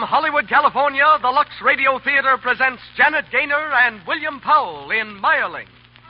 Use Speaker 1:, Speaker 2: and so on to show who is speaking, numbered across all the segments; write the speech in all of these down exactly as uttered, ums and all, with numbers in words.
Speaker 1: Hollywood, California, the Lux Radio Theater presents Janet Gaynor and William Powell in Meyerling.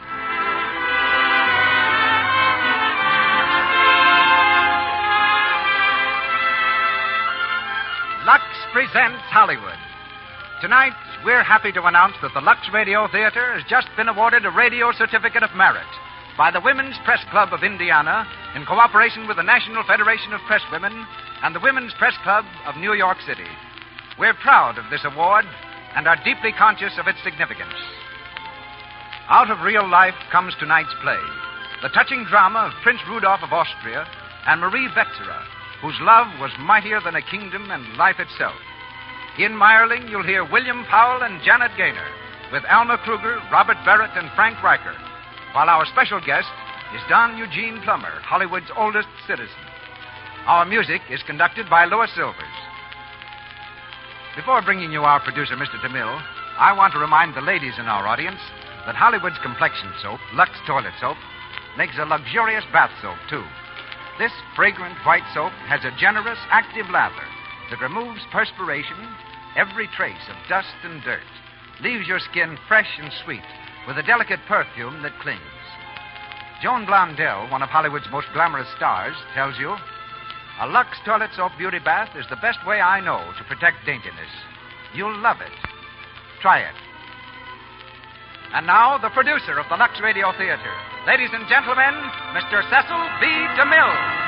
Speaker 2: Lux presents Hollywood. Tonight, we're happy to announce that the Lux Radio Theater has just been awarded a Radio Certificate of Merit by the Women's Press Club of Indiana in cooperation with the National Federation of Presswomen and the Women's Press Club of New York City. We're proud of this award and are deeply conscious of its significance. Out of real life comes tonight's play, the touching drama of Prince Rudolph of Austria and Marie Wetzera, whose love was mightier than a kingdom and life itself. In Meyerling, you'll hear William Powell and Janet Gaynor with Alma Kruger, Robert Barrett, and Frank Riker, while our special guest is Don Eugene Plummer, Hollywood's oldest citizen. Our music is conducted by Louis Silvers. Before bringing you our producer, Mister DeMille, I want to remind the ladies in our audience that Hollywood's complexion soap, Lux Toilet Soap, makes a luxurious bath soap, too. This fragrant white soap has a generous, active lather that removes perspiration, every trace of dust and dirt, leaves your skin fresh and sweet with a delicate perfume that clings. Joan Blondell, one of Hollywood's most glamorous stars, tells you, a Lux Toilet Soap beauty bath is the best way I know to protect daintiness. You'll love it. Try it. And now, the producer of the Lux Radio Theater. Ladies and gentlemen, Mister Cecil B. DeMille.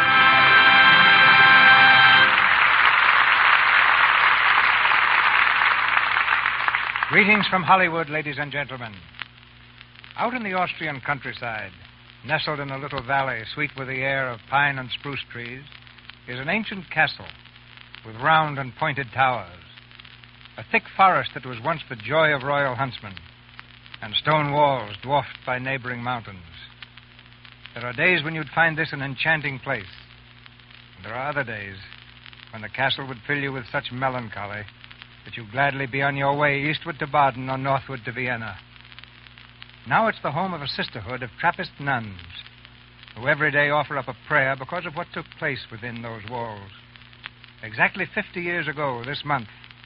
Speaker 3: Greetings from Hollywood, ladies and gentlemen. Out in the Austrian countryside, nestled in a little valley sweet with the air of pine and spruce trees, is an ancient castle with round and pointed towers, a thick forest that was once the joy of royal huntsmen, and stone walls dwarfed by neighboring mountains. There are days when you'd find this an enchanting place, and there are other days when the castle would fill you with such melancholy that you'd gladly be on your way eastward to Baden or northward to Vienna. Now it's the home of a sisterhood of Trappist nuns who every day offer up a prayer because of what took place within those walls exactly fifty years ago this month.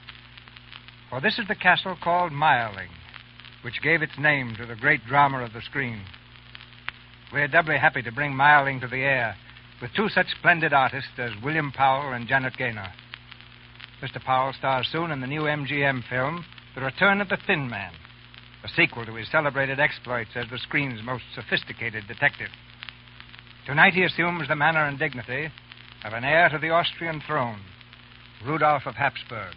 Speaker 3: For this is the castle called Meyerling, which gave its name to the great drama of the screen. We're doubly happy to bring Meyerling to the air with two such splendid artists as William Powell and Janet Gaynor. Mister Powell stars soon in the new M G M film, The Return of the Thin Man, a sequel to his celebrated exploits as the screen's most sophisticated detective. Tonight he assumes the manner and dignity of an heir to the Austrian throne, Rudolph of Habsburg.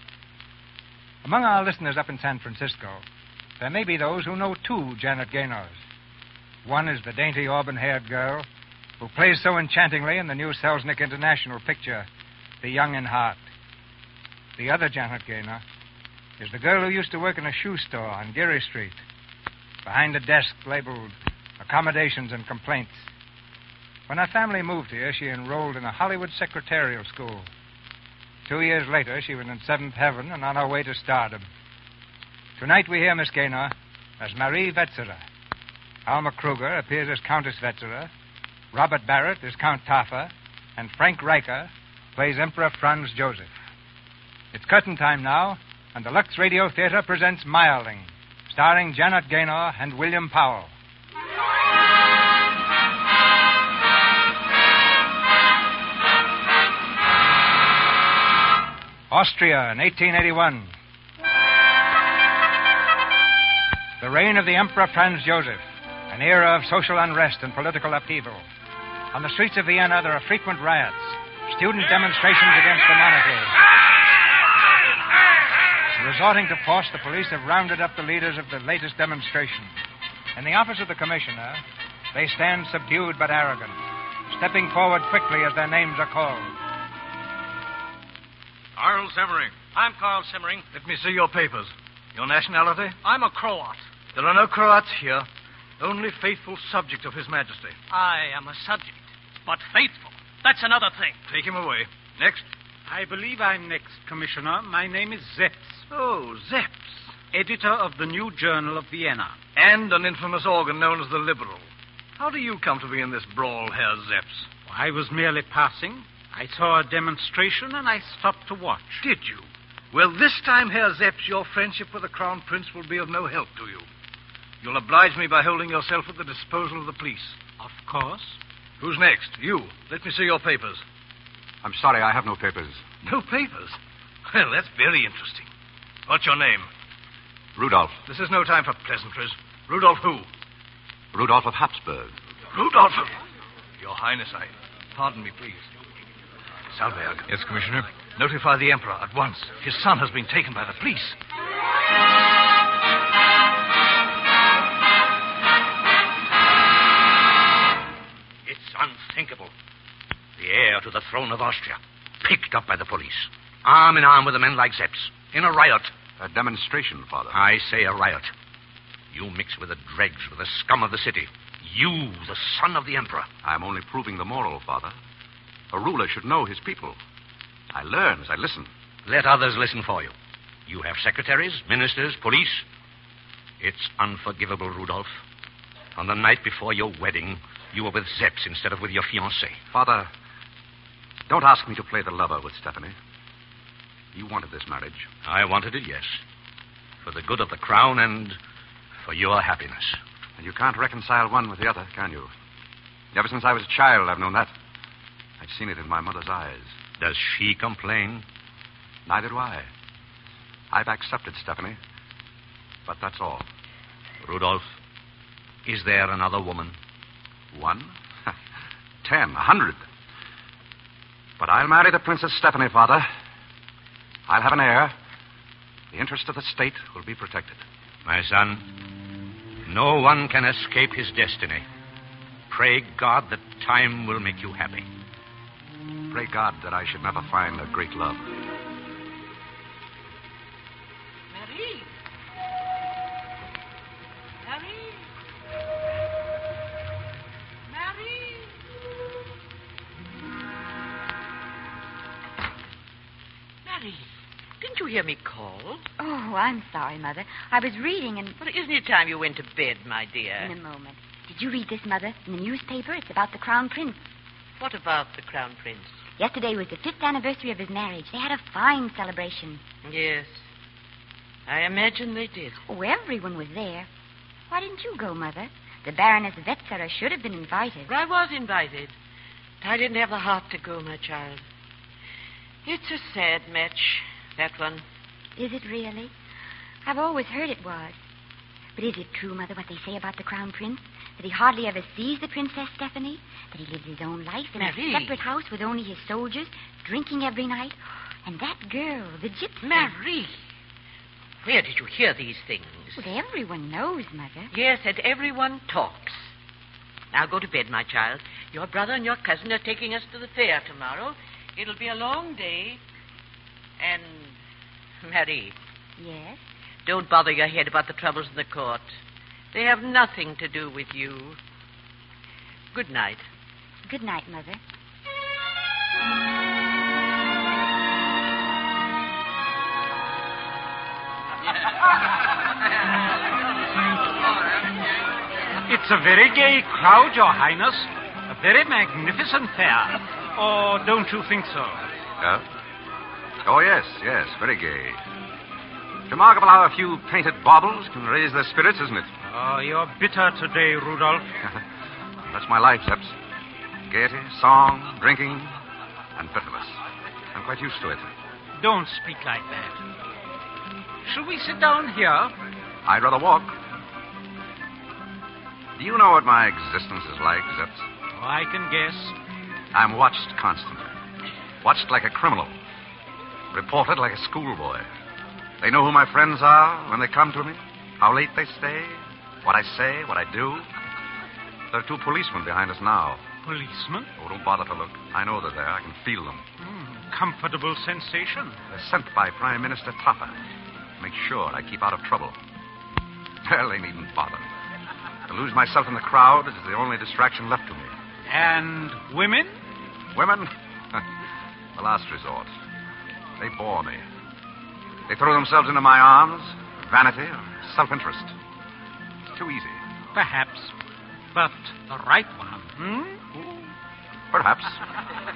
Speaker 3: Among our listeners up in San Francisco, there may be those who know two Janet Gaynors. One is the dainty auburn-haired girl who plays so enchantingly in the new Selznick International picture, The Young in Heart. The other Janet Gaynor is the girl who used to work in a shoe store on Geary Street, behind a desk labeled Accommodations and Complaints. When her family moved here, she enrolled in a Hollywood secretarial school. Two years later, she was in seventh heaven and on her way to stardom. Tonight we hear Miss Gaynor as Marie Wetzera. Alma Kruger appears as Countess Wetzera. Robert Barrett is Count Taffa. And Frank Riker plays Emperor Franz Joseph. It's curtain time now, and the Lux Radio Theater presents Meyerling, starring Janet Gaynor and William Powell. Austria in eighteen eighty-one. The reign of the Emperor Franz Joseph, an era of social unrest and political upheaval. On the streets of Vienna, there are frequent riots, student demonstrations against the monarchy. Resorting to force, the police have rounded up the leaders of the latest demonstration. In the office of the commissioner, they stand subdued but arrogant, stepping forward quickly as their names are called.
Speaker 4: Carl Semmering.
Speaker 5: I'm Carl Semmering.
Speaker 4: Let me see your papers. Your nationality?
Speaker 5: I'm a Croat.
Speaker 4: There are no Croats here. Only faithful subjects of His Majesty.
Speaker 5: I am a subject, but faithful. That's another thing.
Speaker 4: Take him away. Next.
Speaker 6: I believe I'm next, Commissioner. My name is Zepps.
Speaker 4: Oh, Zepps.
Speaker 6: Editor of the New Journal of Vienna.
Speaker 4: And an infamous organ known as the Liberal. How do you come to be in this brawl, Herr Zepps?
Speaker 6: I was merely passing. I saw a demonstration and I stopped to watch.
Speaker 4: Did you? Well, this time, Herr Zepps, your friendship with the Crown Prince will be of no help to you. You'll oblige me by holding yourself at the disposal of the police.
Speaker 6: Of course.
Speaker 4: Who's next? You. Let me see your papers.
Speaker 7: I'm sorry, I have no papers.
Speaker 4: No papers? Well, that's very interesting. What's your name?
Speaker 7: Rudolph.
Speaker 4: This is no time for pleasantries. Rudolph who?
Speaker 7: Rudolph of Habsburg.
Speaker 4: Rudolph of... Your Highness, I... Pardon me, please. Salberg.
Speaker 8: Yes, Commissioner?
Speaker 4: Notify the Emperor at once. His son has been taken by the police.
Speaker 9: It's unthinkable. The heir to the throne of Austria, picked up by the police, arm in arm with the men like Zepps, in a riot.
Speaker 7: A demonstration, Father.
Speaker 9: I say a riot. You mix with the dregs, with the scum of the city. You, the son of the Emperor.
Speaker 7: I'm only proving the moral, Father. A ruler should know his people. I learn as I listen.
Speaker 9: Let others listen for you. You have secretaries, ministers, police. It's unforgivable, Rudolph. On the night before your wedding, you were with Zepps instead of with your fiancée.
Speaker 7: Father, don't ask me to play the lover with Stephanie. You wanted this marriage.
Speaker 9: I wanted it, yes. For the good of the crown and for your happiness.
Speaker 7: And you can't reconcile one with the other, can you? Ever since I was a child, I've known that. I've seen it in my mother's eyes.
Speaker 9: Does she complain?
Speaker 7: Neither do I. I've accepted Stephanie. But that's all.
Speaker 9: Rudolph, is there another woman?
Speaker 7: One? Ten, a hundred. But I'll marry the Princess Stephanie, Father. I'll have an heir. The interest of the state will be protected.
Speaker 9: My son, no one can escape his destiny. Pray God that time will make you happy.
Speaker 7: Pray God that I should never find a great love.
Speaker 10: Marie. Marie. Marie. Marie, didn't you hear me call?
Speaker 11: Oh, I'm sorry, Mother. I was reading and...
Speaker 10: Well, isn't it time you went to bed, my dear?
Speaker 11: In a moment. Did you read this, Mother? In the newspaper? It's about the Crown Prince.
Speaker 10: What about the Crown Prince?
Speaker 11: Yesterday was the fifth anniversary of his marriage. They had a fine celebration.
Speaker 10: Yes. I imagine they did.
Speaker 11: Oh, everyone was there. Why didn't you go, Mother? The Baroness Wetzera should have been invited.
Speaker 10: I was invited. But I didn't have the heart to go, my child. It's a sad match, that one.
Speaker 11: Is it really? I've always heard it was. But is it true, Mother, what they say about the Crown Prince? That he hardly ever sees the Princess Stephanie? That he lives his own life in
Speaker 10: Marie.
Speaker 11: a separate house with only his soldiers, drinking every night? And that girl, the gypsy...
Speaker 10: Marie! Where did you hear these things?
Speaker 11: Well, everyone knows, Mother.
Speaker 10: Yes, and everyone talks. Now go to bed, my child. Your brother and your cousin are taking us to the fair tomorrow. It'll be a long day. And, Marie...
Speaker 11: Yes?
Speaker 10: Don't bother your head about the troubles in the court. They have nothing to do with you. Good night.
Speaker 11: Good night, Mother.
Speaker 6: It's a very gay crowd, Your Highness. A very magnificent fair. Oh, don't you think so?
Speaker 7: Yeah? Oh, yes, yes, very gay. Remarkable how a few painted baubles can raise their spirits, isn't it?
Speaker 6: Oh, you're bitter today, Rudolph.
Speaker 7: That's my life, Zepps. Gaiety, song, drinking, and bitterness. I'm quite used to it.
Speaker 6: Don't speak like that. Shall we sit down here?
Speaker 7: I'd rather walk. Do you know what my existence is like, Zepps?
Speaker 6: Oh, I can guess.
Speaker 7: I'm watched constantly. Watched like a criminal. Reported like a schoolboy. They know who my friends are when they come to me, how late they stay, what I say, what I do. There are two policemen behind us now.
Speaker 6: Policemen?
Speaker 7: Oh, don't bother to look. I know they're there. I can feel them.
Speaker 6: Mm, comfortable sensation.
Speaker 7: They're sent by Prime Minister Topper. Make sure I keep out of trouble. Well, they needn't bother. To lose myself in the crowd is the only distraction left to me.
Speaker 6: And women?
Speaker 7: Women? The last resort. They bore me. They throw themselves into my arms, vanity or self-interest. It's too easy.
Speaker 6: Perhaps. But the right one, hmm?
Speaker 7: Perhaps. But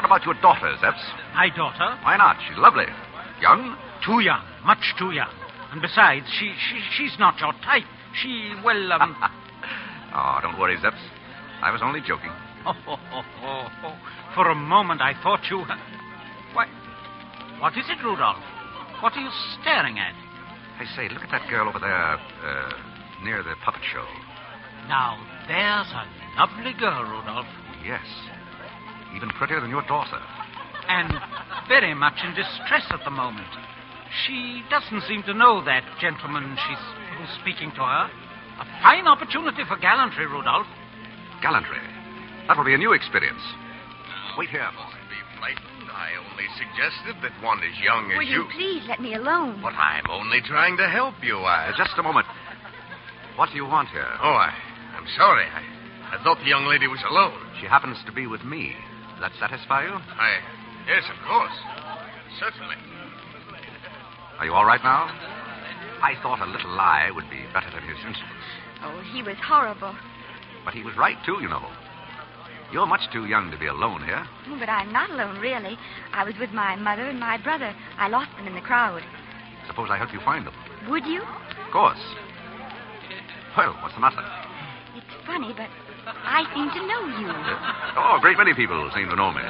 Speaker 7: What about your daughter, Zeps?
Speaker 6: My daughter?
Speaker 7: Why not? She's lovely. Young?
Speaker 6: Too young. Much too young. And besides, she, she she's not your type. She, well, um...
Speaker 7: Oh, don't worry, Zeps. I was only joking.
Speaker 6: Oh, oh, oh, oh, oh. For a moment, I thought you... Why, what is it, Rudolph? What are you staring at?
Speaker 7: Hey, say, look at that girl over there, uh, near the puppet show.
Speaker 6: Now, there's a lovely girl, Rudolph.
Speaker 7: Yes. Even prettier than your daughter.
Speaker 6: And very much in distress at the moment. She doesn't seem to know that gentleman she's who's speaking to her. A fine opportunity for gallantry, Rudolph.
Speaker 7: Gallantry? That will be a new experience. Wait here.
Speaker 8: Don't be frightened. I only suggested that one as young as
Speaker 11: Will you please let me alone?
Speaker 8: But I'm only trying to help you. I...
Speaker 7: Uh, just a moment. What do you want here?
Speaker 8: Oh, I, I'm sorry. I, I thought the young lady was alone.
Speaker 7: She happens to be with me. Does that satisfy you?
Speaker 8: I... Yes, of course. Certainly.
Speaker 7: Are you all right now? I thought a little lie would be better than his insolence.
Speaker 11: Oh, he was horrible.
Speaker 7: But he was right, too, you know. You're much too young to be alone here.
Speaker 11: Oh, but I'm not alone, really. I was with my mother and my brother. I lost them in the crowd.
Speaker 7: Suppose I help you find them?
Speaker 11: Would you?
Speaker 7: Of course. Well, what's the matter?
Speaker 11: It's funny, but I seem to know you.
Speaker 7: Uh, oh, a great many people seem to know me.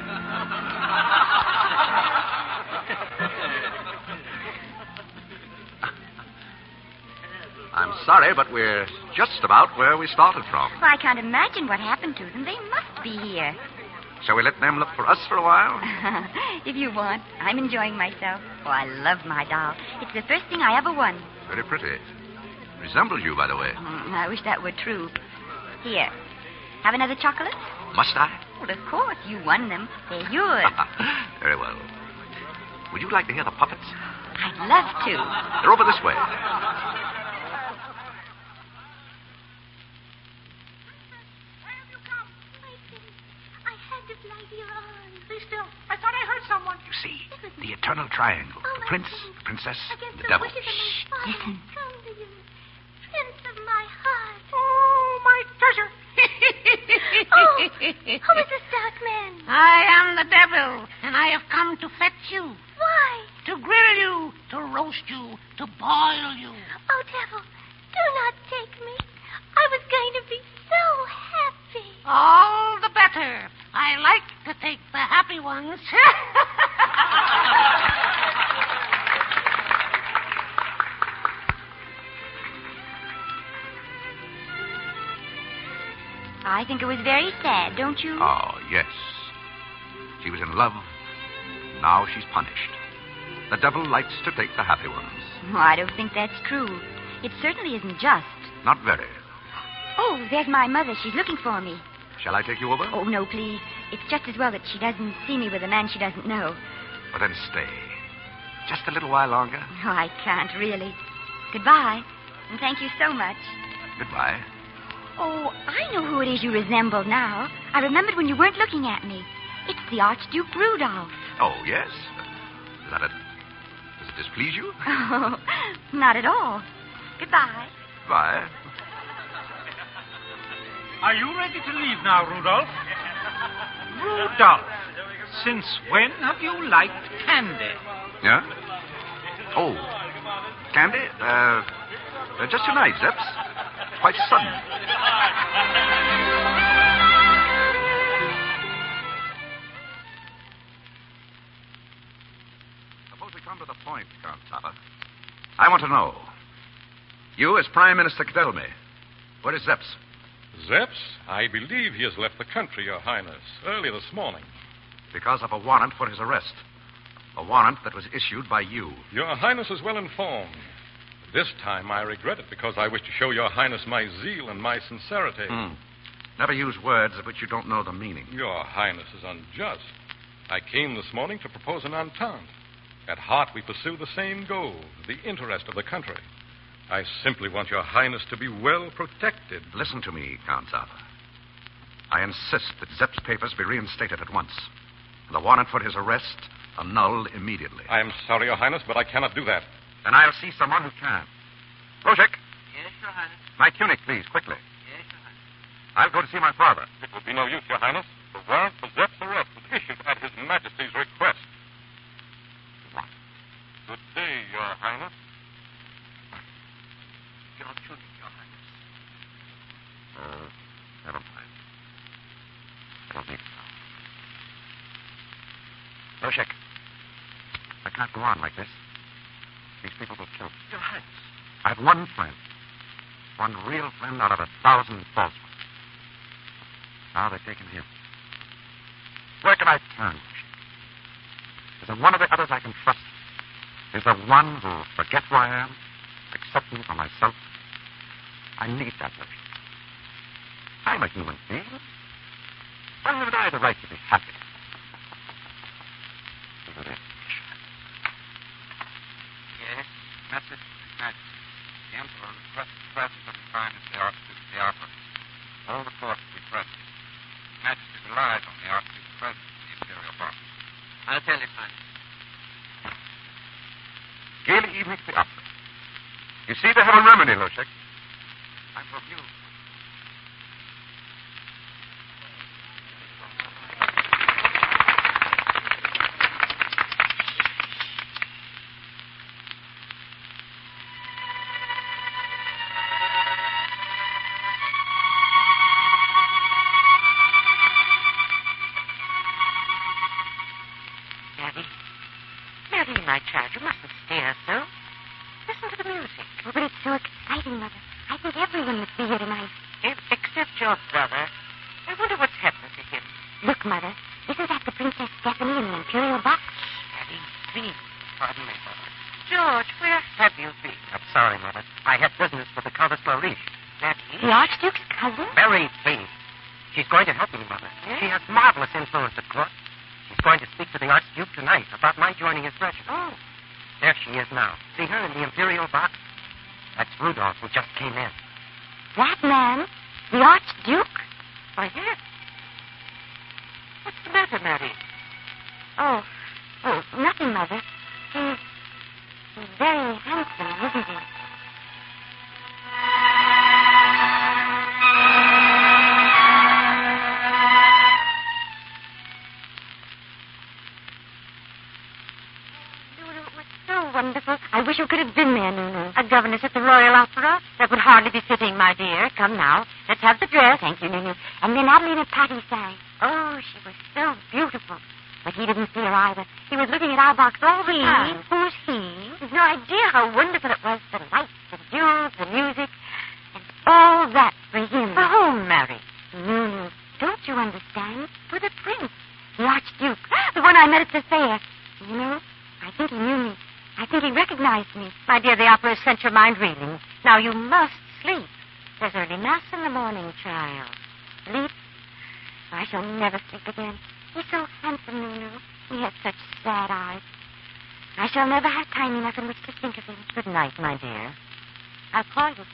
Speaker 7: I'm sorry, but we're just about where we started from.
Speaker 11: Well, I can't imagine what happened to them. They must be here.
Speaker 7: Shall we let them look for us for a while?
Speaker 11: If you want. I'm enjoying myself. Oh, I love my doll. It's the first thing I ever won.
Speaker 7: Very pretty. Resembles you, by the way.
Speaker 11: Mm, I wish that were true. Here. Have another chocolate?
Speaker 7: Must I?
Speaker 11: Well, of course. You won them. They're yours.
Speaker 7: Very well. Would you like to hear the puppets?
Speaker 11: I'd love to.
Speaker 7: They're over this way. You see, the eternal triangle.
Speaker 12: Oh,
Speaker 7: the prince, the princess, and the devil. Shh,
Speaker 11: listen.
Speaker 12: Prince of my heart. Oh, my treasure. Oh, who is this dark man?
Speaker 13: I am the devil, and I have come to fetch you.
Speaker 12: Why?
Speaker 13: To grill you, to roast you, to boil you.
Speaker 12: Oh, devil, do not take me. I was going to be so happy.
Speaker 13: All the better. I like to take the happy ones.
Speaker 11: I think it was very sad, don't you?
Speaker 7: Oh, yes. She was in love. Now she's punished. The devil likes to take the happy ones.
Speaker 11: Oh, I don't think that's true. It certainly isn't just.
Speaker 7: Not very.
Speaker 11: Oh, there's my mother. She's looking for me.
Speaker 7: Shall I take you over?
Speaker 11: Oh, no, please. It's just as well that she doesn't see me with a man she doesn't know.
Speaker 7: Well, then stay. Just a little while longer.
Speaker 11: Oh, I can't, really. Goodbye. And thank you so much.
Speaker 7: Goodbye.
Speaker 11: Oh, I know who it is you resemble now. I remembered when you weren't looking at me. It's the Archduke Rudolph.
Speaker 7: Oh, yes? Is that it? Does it displease you?
Speaker 11: Oh, not at all. Goodbye.
Speaker 7: Bye.
Speaker 6: Are you ready to leave now, Rudolph? Rudolph, since when have you liked candy?
Speaker 7: Yeah? Oh, candy? Uh, uh just tonight, Zeps. Quite sudden. Suppose we come to the point, Count Topper. I want to know. You, as Prime Minister, can tell me. Where is Zeps?
Speaker 14: Zeps? I believe he has left the country, Your Highness, early this morning.
Speaker 7: Because of a warrant for his arrest. A warrant that was issued by you.
Speaker 14: Your Highness is well informed. This time I regret it because I wish to show Your Highness my zeal and my sincerity.
Speaker 7: Hmm. Never use words of which you don't know the meaning.
Speaker 14: Your Highness is unjust. I came this morning to propose an entente. At heart, we pursue the same goal, the interest of the country. I simply want Your Highness to be well protected.
Speaker 7: Listen to me, Count Zappa. I insist that Zepp's papers be reinstated at once. The warrant for his arrest annulled immediately.
Speaker 14: I am sorry, Your Highness, but I cannot do that.
Speaker 7: Then I'll see someone who can. Roshik.
Speaker 15: Yes, Your Highness.
Speaker 7: My tunic, please, quickly.
Speaker 15: Yes, Your Highness.
Speaker 7: I'll go to see my father.
Speaker 14: It will be no use, Your Highness. The warrant for Zepp's arrest was issued at His Majesty's
Speaker 7: can't go on like this. These people will kill me.
Speaker 9: Your Highness.
Speaker 7: I have one friend. One real friend out of a thousand false ones. Now they've taken him. Where can I turn? Is there one of the others I can trust? Is there one who will forget who I am? Accept me for myself? I need that person. I'm a human being. Why haven't I the right to be happy?
Speaker 2: Yes, message to His Majesty. The Emperor requests the presence of His Highness the Archduke of the Opera. All the court will be present. His Majesty relies on the Archduke's presence in the Imperial box.
Speaker 10: I'll tell His Highness.
Speaker 7: Gaily evening at the opera. You see, they have a remedy, Loshek. I'm from you.
Speaker 10: Maddie. Maddie, my child, you mustn't stare so. Listen to the music.
Speaker 11: Oh, but it's so exciting, Mother. I think everyone must be here tonight.
Speaker 10: Except your brother. I wonder what's happened to him.
Speaker 11: Look, Mother. Isn't that the Princess Stephanie in the Imperial box?
Speaker 10: Maddie, please, pardon me, Mother. George, where have you been?
Speaker 15: I'm sorry, Mother. I had business with the Countess Maurice.
Speaker 10: Maddie?
Speaker 11: The Archduke's cousin?
Speaker 15: Very pleased. She's going to help me, Mother.
Speaker 10: Yes?
Speaker 15: She has marvelous influence at court. She's going to speak to the Archduke tonight about my joining his regiment.
Speaker 10: Oh.
Speaker 15: There she is now. See her in the Imperial box? That's Rudolph, who just came in.
Speaker 11: That man? The Archduke?
Speaker 10: Why, yes. What's the matter, Maddie?
Speaker 11: Oh, oh, nothing, Mother. He's, he's very handsome, isn't he? Wonderful. I wish you could have been there, Nunu. A governess at the Royal Opera? That would hardly be fitting, my dear. Come now. Let's have the dress. Thank you, Nunu. And then Adeline and Patty sang. Oh, she was so beautiful. But he didn't see her either. He was looking at our box all the time. Who's he? You've no idea how wonderful it was. The lights, the jewels, the music, and all that for him.
Speaker 10: For whom, Mary?
Speaker 11: Nunu, don't you understand? For the prince, the Archduke, the one I met at the fair. You know, I think he knew me. I think he recognized me.
Speaker 10: My dear, the opera has sent your mind reeling. Now you must sleep. There's early mass in the morning, child.
Speaker 11: Sleep? I shall never sleep again. He's so handsome, Nunu. He has such sad eyes. I shall never have time enough in which to think of him.
Speaker 10: Good night, my dear. I'll call you.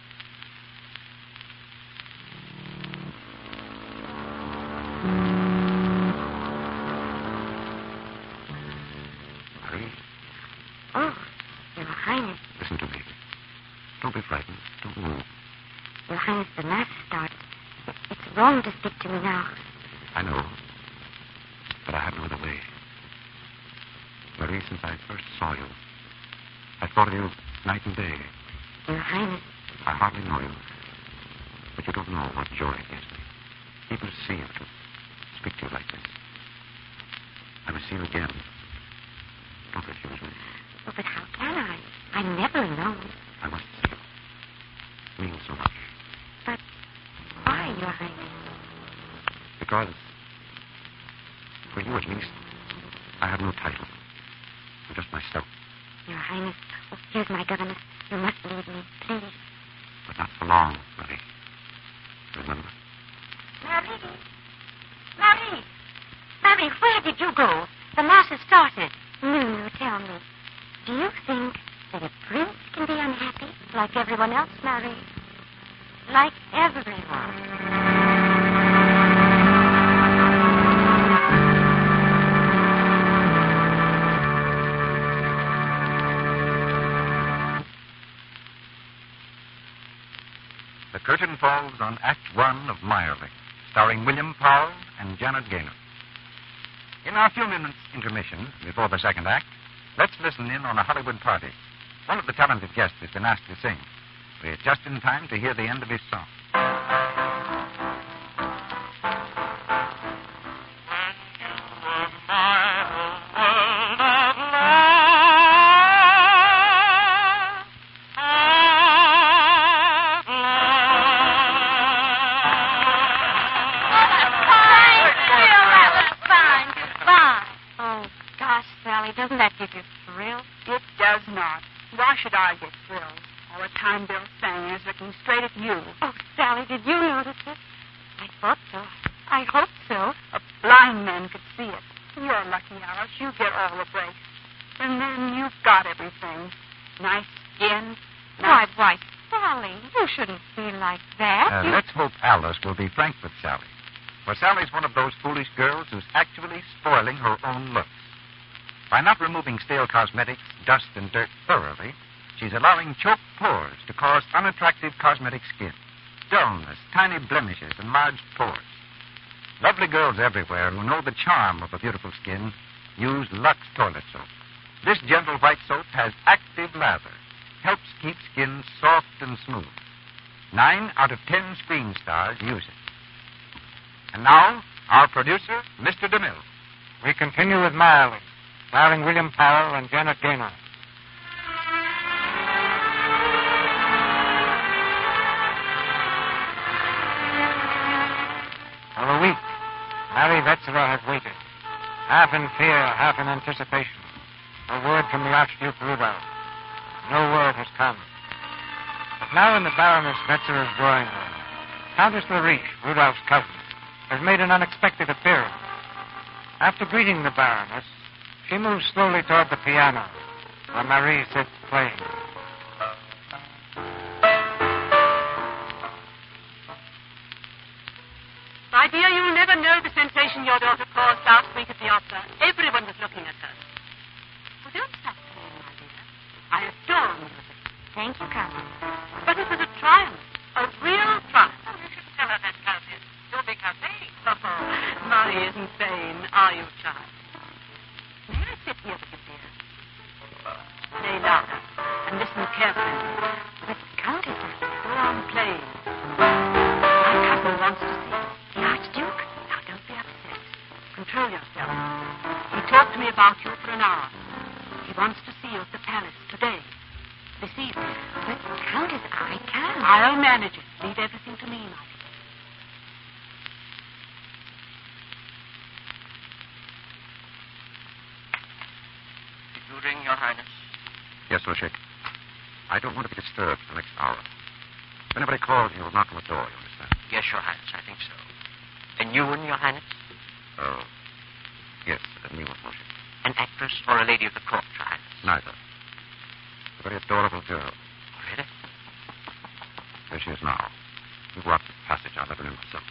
Speaker 7: Marie?
Speaker 11: Oh, Your Highness.
Speaker 7: Listen to me. Don't be frightened. Don't move.
Speaker 11: Your Highness, the mass starts. It, it's wrong to speak to me now.
Speaker 7: I know. But I have no other way. Marie, since I first saw you, I thought of you night and day.
Speaker 11: Your Highness.
Speaker 7: I hardly know you. But you don't know what joy it gives me. Even to see you, to speak to you like this. I will see you again. Don't refuse me.
Speaker 11: Oh, but how can I? I'm never alone.
Speaker 7: I must see you. It means so much.
Speaker 11: But why, Your Highness?
Speaker 7: Because, for you at least, I have no title. I'm just myself.
Speaker 11: Your Highness, oh, here's my governess. You must leave me, please.
Speaker 7: But not for long, Marie. Remember?
Speaker 11: Marie! Marie! Marie, where did you go? The mass has started. Nunu, tell me. Do you think that a prince can be unhappy like everyone else, Marie? Like everyone.
Speaker 2: The curtain falls on Act One of Meyerling, starring William Powell and Janet Gaynor. In our few minutes intermission before the second act, let's listen in on a Hollywood party. One of the talented guests has been asked to sing. We're just in time to hear the end of his song.
Speaker 16: World of love.
Speaker 11: Doesn't that give you a thrill?
Speaker 16: It does not. Why should I get thrills? All the time Bill Sanger is looking straight at you.
Speaker 11: Oh, Sally, did you notice it? I thought so. I hope so.
Speaker 16: A blind man could see it. You're lucky, Alice. You get all the breaks. And then you've got everything. Nice skin.
Speaker 11: Why,
Speaker 16: Nice...
Speaker 11: why, Sally, you shouldn't feel like that.
Speaker 2: Uh,
Speaker 11: You-
Speaker 2: let's hope Alice will be frank with Sally. For Sally's one of those foolish girls who's actually spoiling her own looks. By not removing stale cosmetics, dust, and dirt thoroughly, she's allowing choked pores to cause unattractive cosmetic skin, dullness, tiny blemishes, and enlarged pores. Lovely girls everywhere who know the charm of a beautiful skin use Lux toilet soap. This gentle white soap has active lather, helps keep skin soft and smooth. Nine out of ten screen stars use it. And now, our producer, Mister DeMille.
Speaker 3: We continue with Miley, starring William Powell and Janet Gaynor. For a week, Mary Wetzera has waited, half in fear, half in anticipation. A word from the Archduke Rudolph. No word has come. But now in the Baroness Wetzera's drawing room, Countess Lariche, Rudolph's cousin, has made an unexpected appearance. After greeting the Baroness, she moves slowly toward the piano, where Marie sits playing.
Speaker 16: My dear, you'll never know the sensation your daughter caused last week at the opera. Everyone was looking at her. Well, don't stop playing, my dear. I adore music.
Speaker 11: Thank you, Cousin.
Speaker 16: But it was a triumph. A real triumph.
Speaker 13: You should tell her that, Countess. You'll make her vain.
Speaker 16: Oh, Marie isn't vain, are you, child? May I sit here with you, dear? Play louder and listen carefully.
Speaker 11: But, Countess,
Speaker 16: Go on playing. My cousin wants to see you.
Speaker 11: the Archduke?
Speaker 16: Now, don't be upset. Control yourself. He talked to me about you for an hour. He wants to see you at the palace today. This evening.
Speaker 11: But, Countess, I can't.
Speaker 16: I'll manage it. Leave everything to me, my dear.
Speaker 15: Did you ring, Your Highness?
Speaker 2: Yes, Lushik. I don't want to be disturbed for the next hour. If anybody calls, you'll knock on the door, you understand?
Speaker 15: Yes, Your Highness, I think so. A new one, Your Highness?
Speaker 2: Oh, yes, a new one, Lushik.
Speaker 15: An actress or a lady of the court, Your Highness?
Speaker 2: Neither. A very adorable girl.
Speaker 15: Really?
Speaker 2: There she is now. You go up the passage. I'll have her in myself.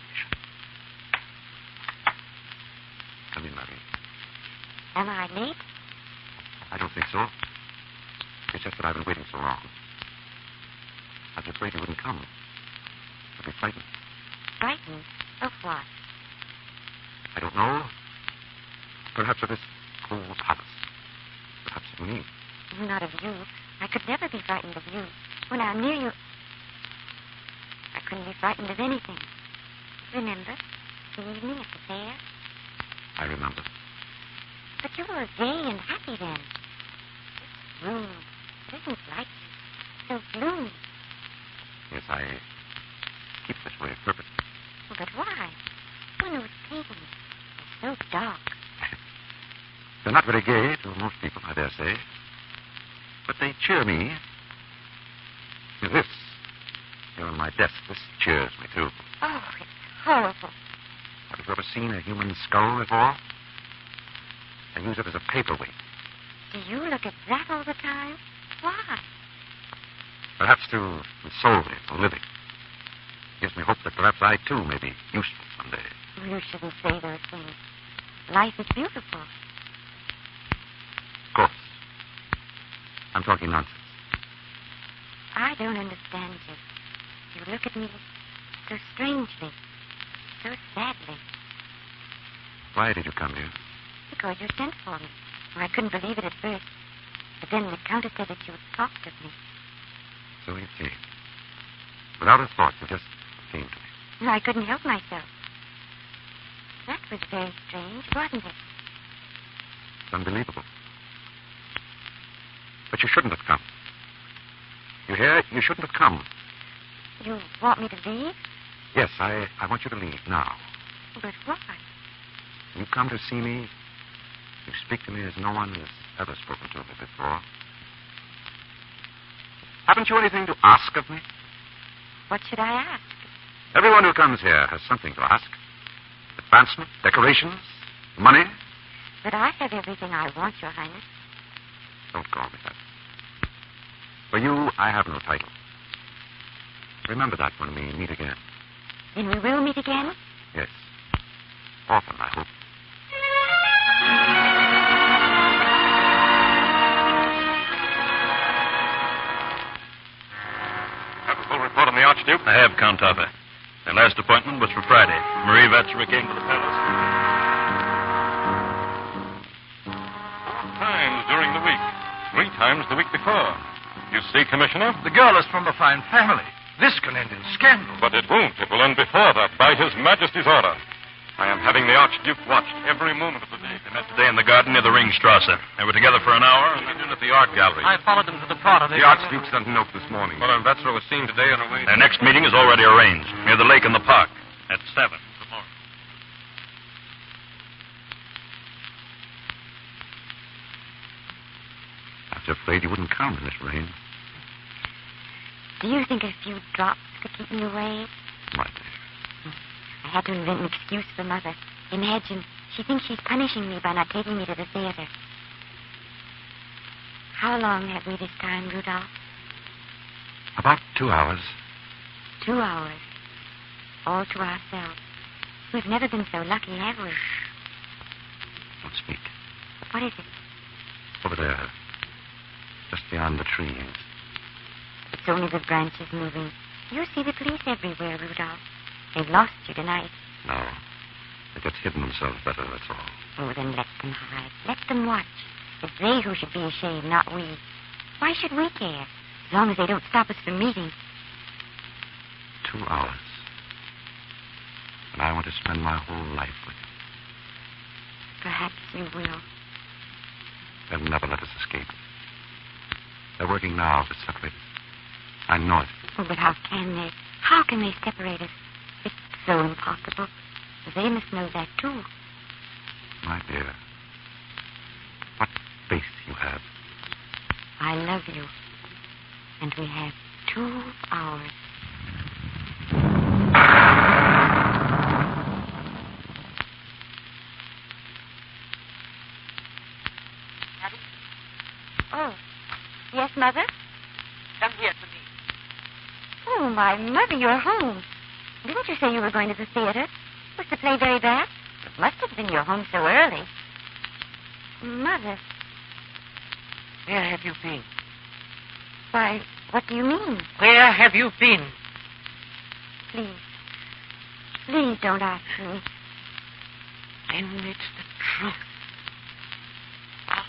Speaker 2: Come in, Marie.
Speaker 11: Am I late?
Speaker 2: I don't think so. It's just that I've been waiting so long. I was afraid you wouldn't come. I'd be frightened.
Speaker 11: Frightened? Of what?
Speaker 2: I don't know. Perhaps of this cold palace. Perhaps of me.
Speaker 11: Not of you. I could never be frightened of you. When I'm near you, I couldn't be frightened of anything. Remember the evening at the fair?
Speaker 2: I remember.
Speaker 11: But you were gay and happy then. This room, it isn't like you. So gloomy.
Speaker 2: Yes, I keep this way purposely.
Speaker 11: But why? When those paintings are so dark.
Speaker 2: They're not very gay to most people, I dare say. But they cheer me. This, here on my desk, this cheers me, too.
Speaker 11: Oh, it's horrible.
Speaker 2: Have you ever seen a human skull before? They use it as a paperweight.
Speaker 11: Do you look at that all the time? Why?
Speaker 2: Perhaps to console me for living. Gives me hope that perhaps I, too, may be useful someday.
Speaker 11: You shouldn't say those things. Life is beautiful.
Speaker 2: Of course. I'm talking nonsense.
Speaker 11: I don't understand you. You look at me so strangely, so sadly.
Speaker 2: Why did you come here?
Speaker 11: Because you sent for me. Well, I couldn't believe it at first. But then the Countess said that you had talked with me.
Speaker 2: So you came. Without a thought, you just came to me.
Speaker 11: And I couldn't help myself. That was very strange, wasn't it?
Speaker 2: It's unbelievable. But you shouldn't have come. You hear? You shouldn't have come.
Speaker 11: You want me to leave?
Speaker 2: Yes, I, I want you to leave now.
Speaker 11: But why?
Speaker 2: You come to see me. You speak to me as no one has
Speaker 7: ever spoken to me before. Haven't you anything to ask of me?
Speaker 11: What should I ask?
Speaker 7: Everyone who comes here has something to ask. Advancement, decorations, money.
Speaker 11: But I have everything I want, Your Highness.
Speaker 7: Don't call me that. For you, I have no title. Remember that when we meet again.
Speaker 11: Then we will meet again?
Speaker 7: Yes. Often, I hope.
Speaker 14: Have a full report on the Archduke? I have, Count Arthur. Their last appointment was for Friday. Marie Vatsera came to the palace. Four times during the week. Three times the week before. You see, Commissioner?
Speaker 4: The girl is from a fine family. This can end in scandal.
Speaker 14: But it won't. It will end before that, by His Majesty's order. I am having the Archduke watched every moment of the day. They met today in the garden near the Ringstrasse. They were together for an hour and then in at the art gallery.
Speaker 5: I followed them to the Prado.
Speaker 14: The Archduke sent a note this morning. Madame Vatsera was seen today on her way. Their next meeting is already arranged, near the lake in the park, at seven tomorrow.
Speaker 7: I was afraid you wouldn't come in this rain.
Speaker 11: Do you think a few drops could keep me away?
Speaker 7: My dear.
Speaker 11: I had to invent an excuse for Mother. Imagine, she thinks she's punishing me by not taking me to the theater. How long have we this time, Rudolph?
Speaker 7: About two hours.
Speaker 11: Two hours. All to ourselves. We've never been so lucky, have we?
Speaker 7: Don't speak.
Speaker 11: What is it?
Speaker 7: Over there. Just beyond the trees.
Speaker 11: It's only the branches moving. You see the police everywhere, Rudolph. They've lost you tonight.
Speaker 7: No. They've just hidden themselves better, that's all.
Speaker 11: Oh, then let them hide. Let them watch. It's they who should be ashamed, not we. Why should we care? As long as they don't stop us from meeting.
Speaker 7: Two hours. And I want to spend my whole life with you.
Speaker 11: Perhaps you will.
Speaker 7: They'll never let us escape. They're working now to separate us. I know it.
Speaker 11: Oh, but how can they? How can they separate us? It's so impossible. They must know that, too.
Speaker 7: My dear, what faith you have.
Speaker 11: I love you. And we have two hours.
Speaker 16: Daddy?
Speaker 11: Oh, yes, Mother?
Speaker 16: Come here to me.
Speaker 11: Oh, my Mother, you're home. Didn't you say you were going to the theater? Was the play very bad? It must have been you're home so early. Mother.
Speaker 10: Where have you been?
Speaker 11: Why, what do you mean?
Speaker 10: Where have you been?
Speaker 11: Please. Please don't ask me.
Speaker 10: Then it's the truth. Oh.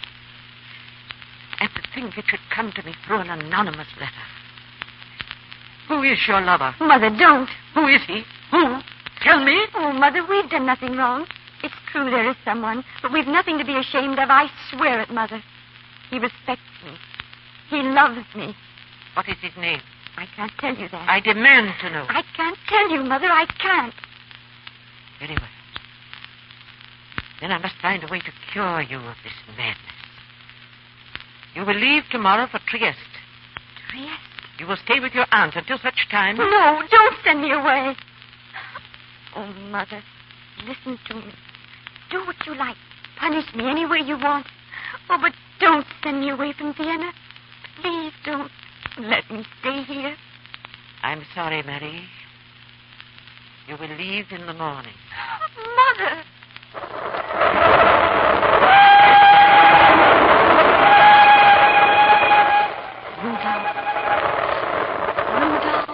Speaker 10: And to think it should come to me through an anonymous letter. Who is your lover?
Speaker 11: Mother, don't.
Speaker 10: Who is he? Who? Tell me.
Speaker 11: Oh, Mother, we've done nothing wrong. It's true there is someone, but we've nothing to be ashamed of. I swear it, Mother. He respects me. He loves me.
Speaker 10: What is his name?
Speaker 11: I can't tell you that.
Speaker 10: I demand to know.
Speaker 11: I can't tell you, Mother. I can't.
Speaker 10: Very well. Then I must find a way to cure you of this madness. You will leave tomorrow for Trieste.
Speaker 11: Trieste?
Speaker 10: You will stay with your aunt until such time.
Speaker 11: No, don't send me away. Oh, Mother, listen to me. Do what you like. Punish me any way you want. Oh, but don't send me away from Vienna. Please don't let me stay here.
Speaker 10: I'm sorry, Mary. You will leave in the morning.
Speaker 11: Mother! Rudolph. Rudolph.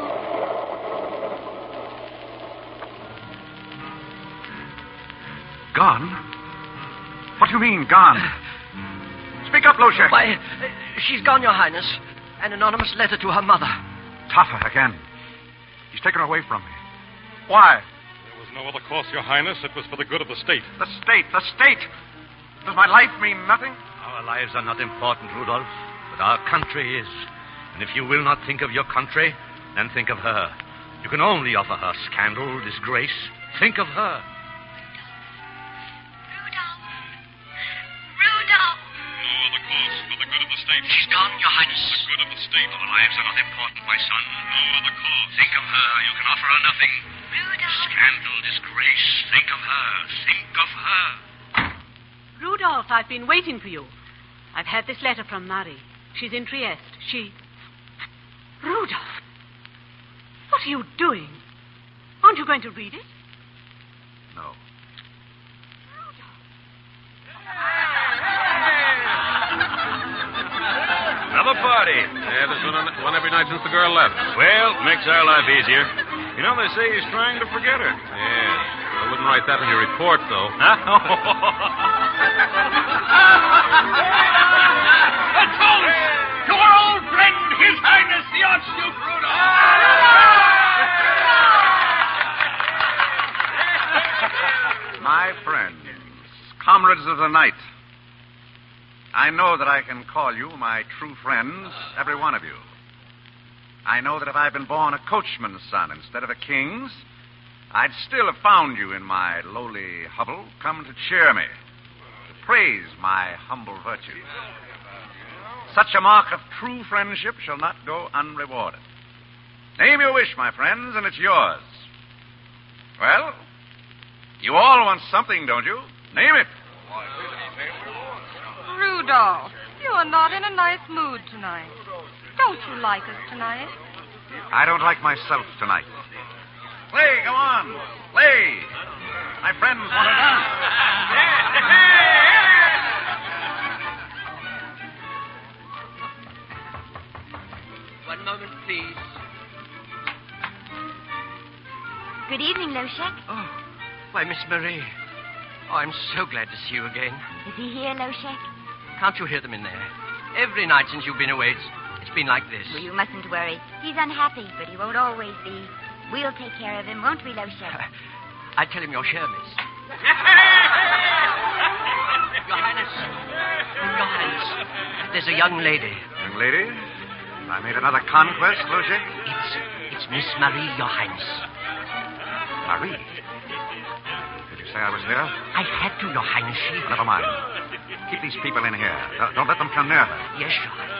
Speaker 7: Gone? What do you mean, gone? Speak up, Lucia.
Speaker 5: Why, uh, she's gone, Your Highness. An anonymous letter to her mother.
Speaker 7: Taffa again. He's taken her away from me. Why?
Speaker 14: There was no other course, Your Highness. It was for the good of the state.
Speaker 7: The state, the state. Does my life mean nothing?
Speaker 9: Our lives are not important, Rudolph, but our country is. And if you will not think of your country, then think of her. You can only offer her scandal, disgrace. Think of her.
Speaker 12: Rudolph.
Speaker 17: wife.
Speaker 9: She's gone, Your Highness.
Speaker 17: For the good of the state.
Speaker 9: Our lives are not important, my son.
Speaker 17: No other cause.
Speaker 9: Think of her. You can offer her nothing. Scandal, disgrace. Think of her. Think of her.
Speaker 16: Rudolph, I've been waiting for you. I've had this letter from Marie. She's in Trieste. She... Rudolph! What are you doing? Aren't you going to read it?
Speaker 7: No.
Speaker 14: Another party. Yeah, there's one, one every night since the girl left. Well, makes our life easier. You know, they say he's trying to forget her. Yeah. I wouldn't write that in your report, though. Huh?
Speaker 17: A toast to our old friend, His Highness the Archduke Rudolph!
Speaker 7: My friends, comrades of the night, I know that I can call you my true friends, every one of you. I know that if I'd been born a coachman's son instead of a king's, I'd still have found you in my lowly hovel, come to cheer me, to praise my humble virtue. Such a mark of true friendship shall not go unrewarded. Name your wish, my friends, and it's yours. Well, you all want something, don't you? Name it.
Speaker 18: Rudolph, you are not in a nice mood tonight. Don't you like us tonight?
Speaker 7: I don't like myself tonight. Play, go on. Play. My friends want to dance.
Speaker 10: One moment, please.
Speaker 11: Good evening, Loshek.
Speaker 19: Oh, why, Miss Marie. Oh, I'm so glad to see you again.
Speaker 11: Is he here, Loshek?
Speaker 19: Can't you hear them in there? Every night since you've been away, it's, it's been like this.
Speaker 11: Well, you mustn't worry. He's unhappy, but he won't always be. We'll take care of him, won't we, Loshek?
Speaker 19: I'll tell him you're sure, miss. Your Highness. Your Highness. There's a young lady.
Speaker 7: Young lady? I made another conquest, Loshek?
Speaker 19: It's, it's Miss Marie, Your Highness.
Speaker 7: Marie? Did you say I was here?
Speaker 19: I had to, Your Highness. She...
Speaker 7: Never mind. Keep these people in here. Don't, don't let them come near her.
Speaker 19: Yes, Your Highness.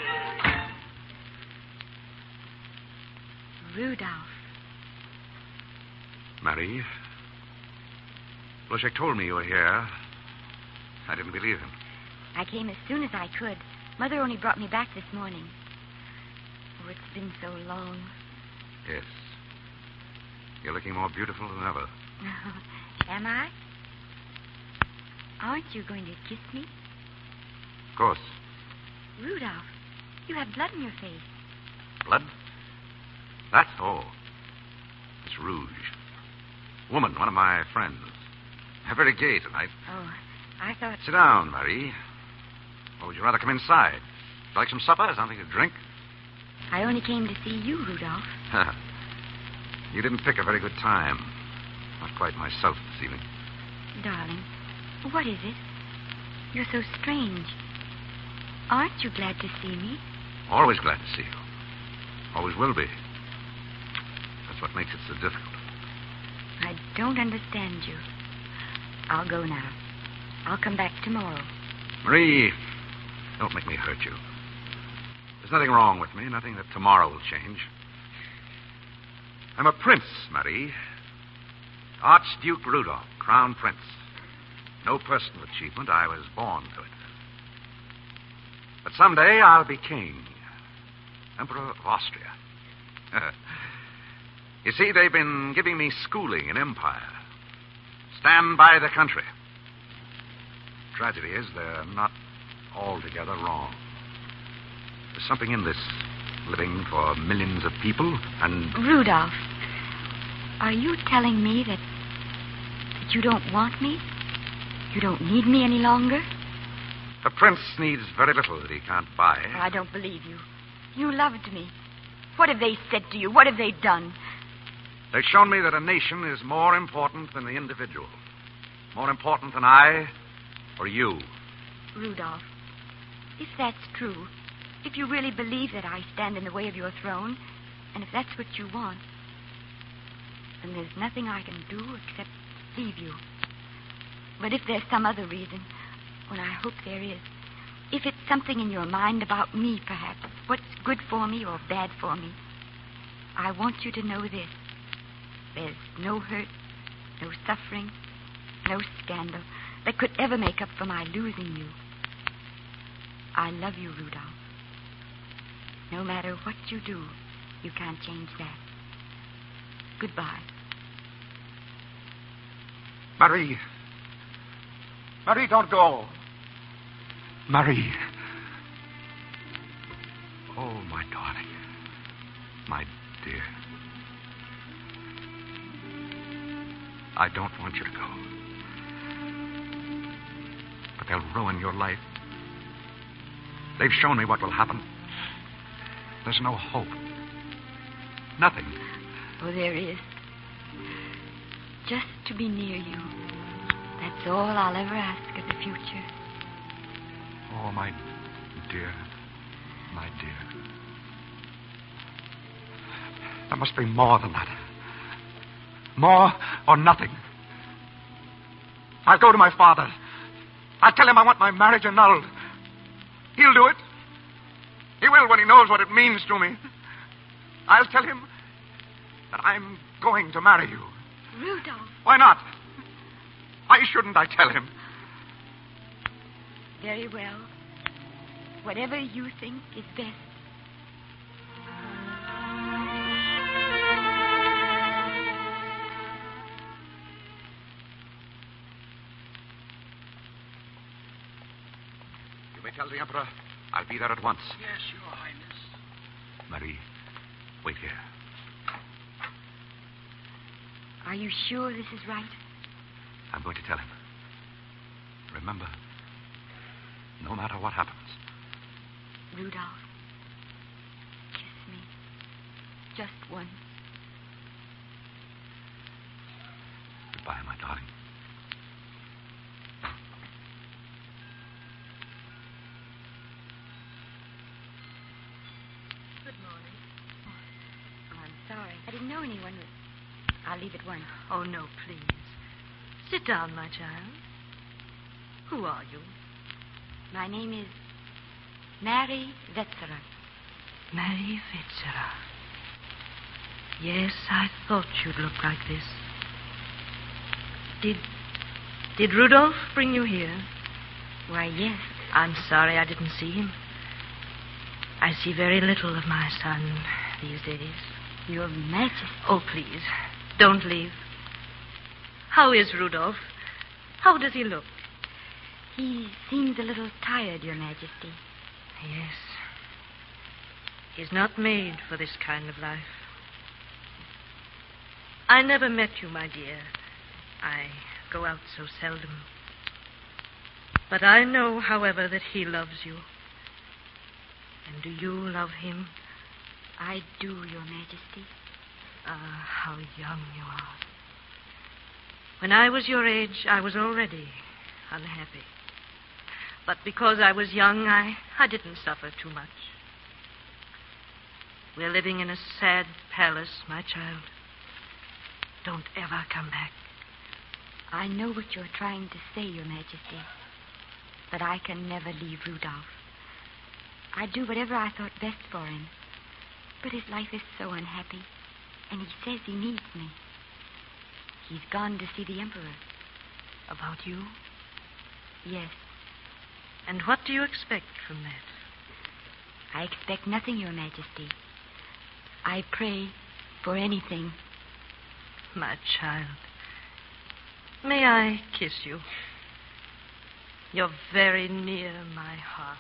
Speaker 11: Rudolph.
Speaker 7: Marie? Loshek told me you were here. I didn't believe him.
Speaker 11: I came as soon as I could. Mother only brought me back this morning. Oh, it's been so long.
Speaker 7: Yes. You're looking more beautiful than ever.
Speaker 11: Am I? Aren't you going to kiss me?
Speaker 7: Of course.
Speaker 11: Rudolph, you have blood in your face.
Speaker 7: Blood? That's all. It's Rouge. Woman, one of my friends. They're very gay tonight.
Speaker 11: Oh, I thought...
Speaker 7: Sit down, Marie. Or would you rather come inside? Would you like some supper? Something to drink?
Speaker 11: I only came to see you, Rudolph.
Speaker 7: You didn't pick a very good time. Not quite myself this evening.
Speaker 11: Darling, what is it? You're so strange. Aren't you glad to see me?
Speaker 7: Always glad to see you. Always will be. That's what makes it so difficult.
Speaker 11: I don't understand you. I'll go now. I'll come back tomorrow.
Speaker 7: Marie, don't make me hurt you. There's nothing wrong with me, nothing that tomorrow will change. I'm a prince, Marie. Archduke Rudolph, Crown Prince. No personal achievement. I was born to it. But someday I'll be king. Emperor of Austria. You see, they've been giving me schooling in empire. Stand by the country. Tragedy is they're not altogether wrong. There's something in this, living for millions of people and...
Speaker 11: Rudolph, are you telling me that, that you don't want me? You don't need me any longer?
Speaker 7: The prince needs very little that he can't buy.
Speaker 11: Oh, I don't believe you. You loved me. What have they said to you? What have they done?
Speaker 7: They've shown me that a nation is more important than the individual. More important than I or you.
Speaker 11: Rudolph, if that's true, if you really believe that I stand in the way of your throne, and if that's what you want, then there's nothing I can do except leave you. But if there's some other reason, well, I hope there is, If it's something in your mind about me, perhaps, what's good for me or bad for me, I want you to know this. There's no hurt, no suffering, no scandal that could ever make up for my losing you. I love you, Rudolph. No matter what you do, you can't change that. Goodbye.
Speaker 7: Marie. Marie, don't go. Marie. Oh, my darling. My dear. I don't want you to go. But they'll ruin your life. They've shown me what will happen. There's no hope. Nothing.
Speaker 11: Oh, there is. Just to be near you. That's all I'll ever ask of the future.
Speaker 7: Oh, my dear. My dear. There must be more than that. More or nothing. I'll go to my father. I'll tell him I want my marriage annulled. He'll do it. He will when he knows what it means to me. I'll tell him that I'm going to marry you.
Speaker 11: Rudolph.
Speaker 7: Why not? Why shouldn't I tell him?
Speaker 11: Very well. Whatever you think is best.
Speaker 7: You may tell the Emperor I'll be there at once.
Speaker 5: Yes, Your Highness.
Speaker 7: Marie, wait here.
Speaker 11: Are you sure this is right?
Speaker 7: I'm going to tell him. Remember, no matter what happens.
Speaker 11: Rudolph, kiss me. Just once.
Speaker 7: Goodbye, my darling.
Speaker 11: Good morning. Oh, I'm sorry. I didn't know anyone was... I'll leave at once.
Speaker 20: Oh, no, please. Sit down, my child. Who are you?
Speaker 11: My name is Mary Vetzerer.
Speaker 20: Mary Vetzerer. Yes, I thought you'd look like this. Did... Did Rudolph bring you here?
Speaker 11: Why, yes.
Speaker 20: I'm sorry I didn't see him. I see very little of my son these days.
Speaker 11: Your Majesty.
Speaker 20: Oh, please, don't leave. How is Rudolph? How does he look?
Speaker 11: He seems a little tired, Your Majesty.
Speaker 20: Yes. He's not made for this kind of life. I never met you, my dear. I go out so seldom. But I know, however, that he loves you. And do you love him?
Speaker 11: I do, Your Majesty.
Speaker 20: Ah, how young you are. When I was your age, I was already unhappy. But because I was young, I, I didn't suffer too much. We're living in a sad palace, my child. Don't ever come back.
Speaker 11: I know what you're trying to say, Your Majesty. But I can never leave Rudolph. I'd do whatever I thought best for him. But his life is so unhappy. And he says he needs me. He's gone to see the Emperor.
Speaker 20: About you?
Speaker 11: Yes.
Speaker 20: And what do you expect from that?
Speaker 11: I expect nothing, Your Majesty. I pray for anything.
Speaker 20: My child, may I kiss you? You're very near my heart.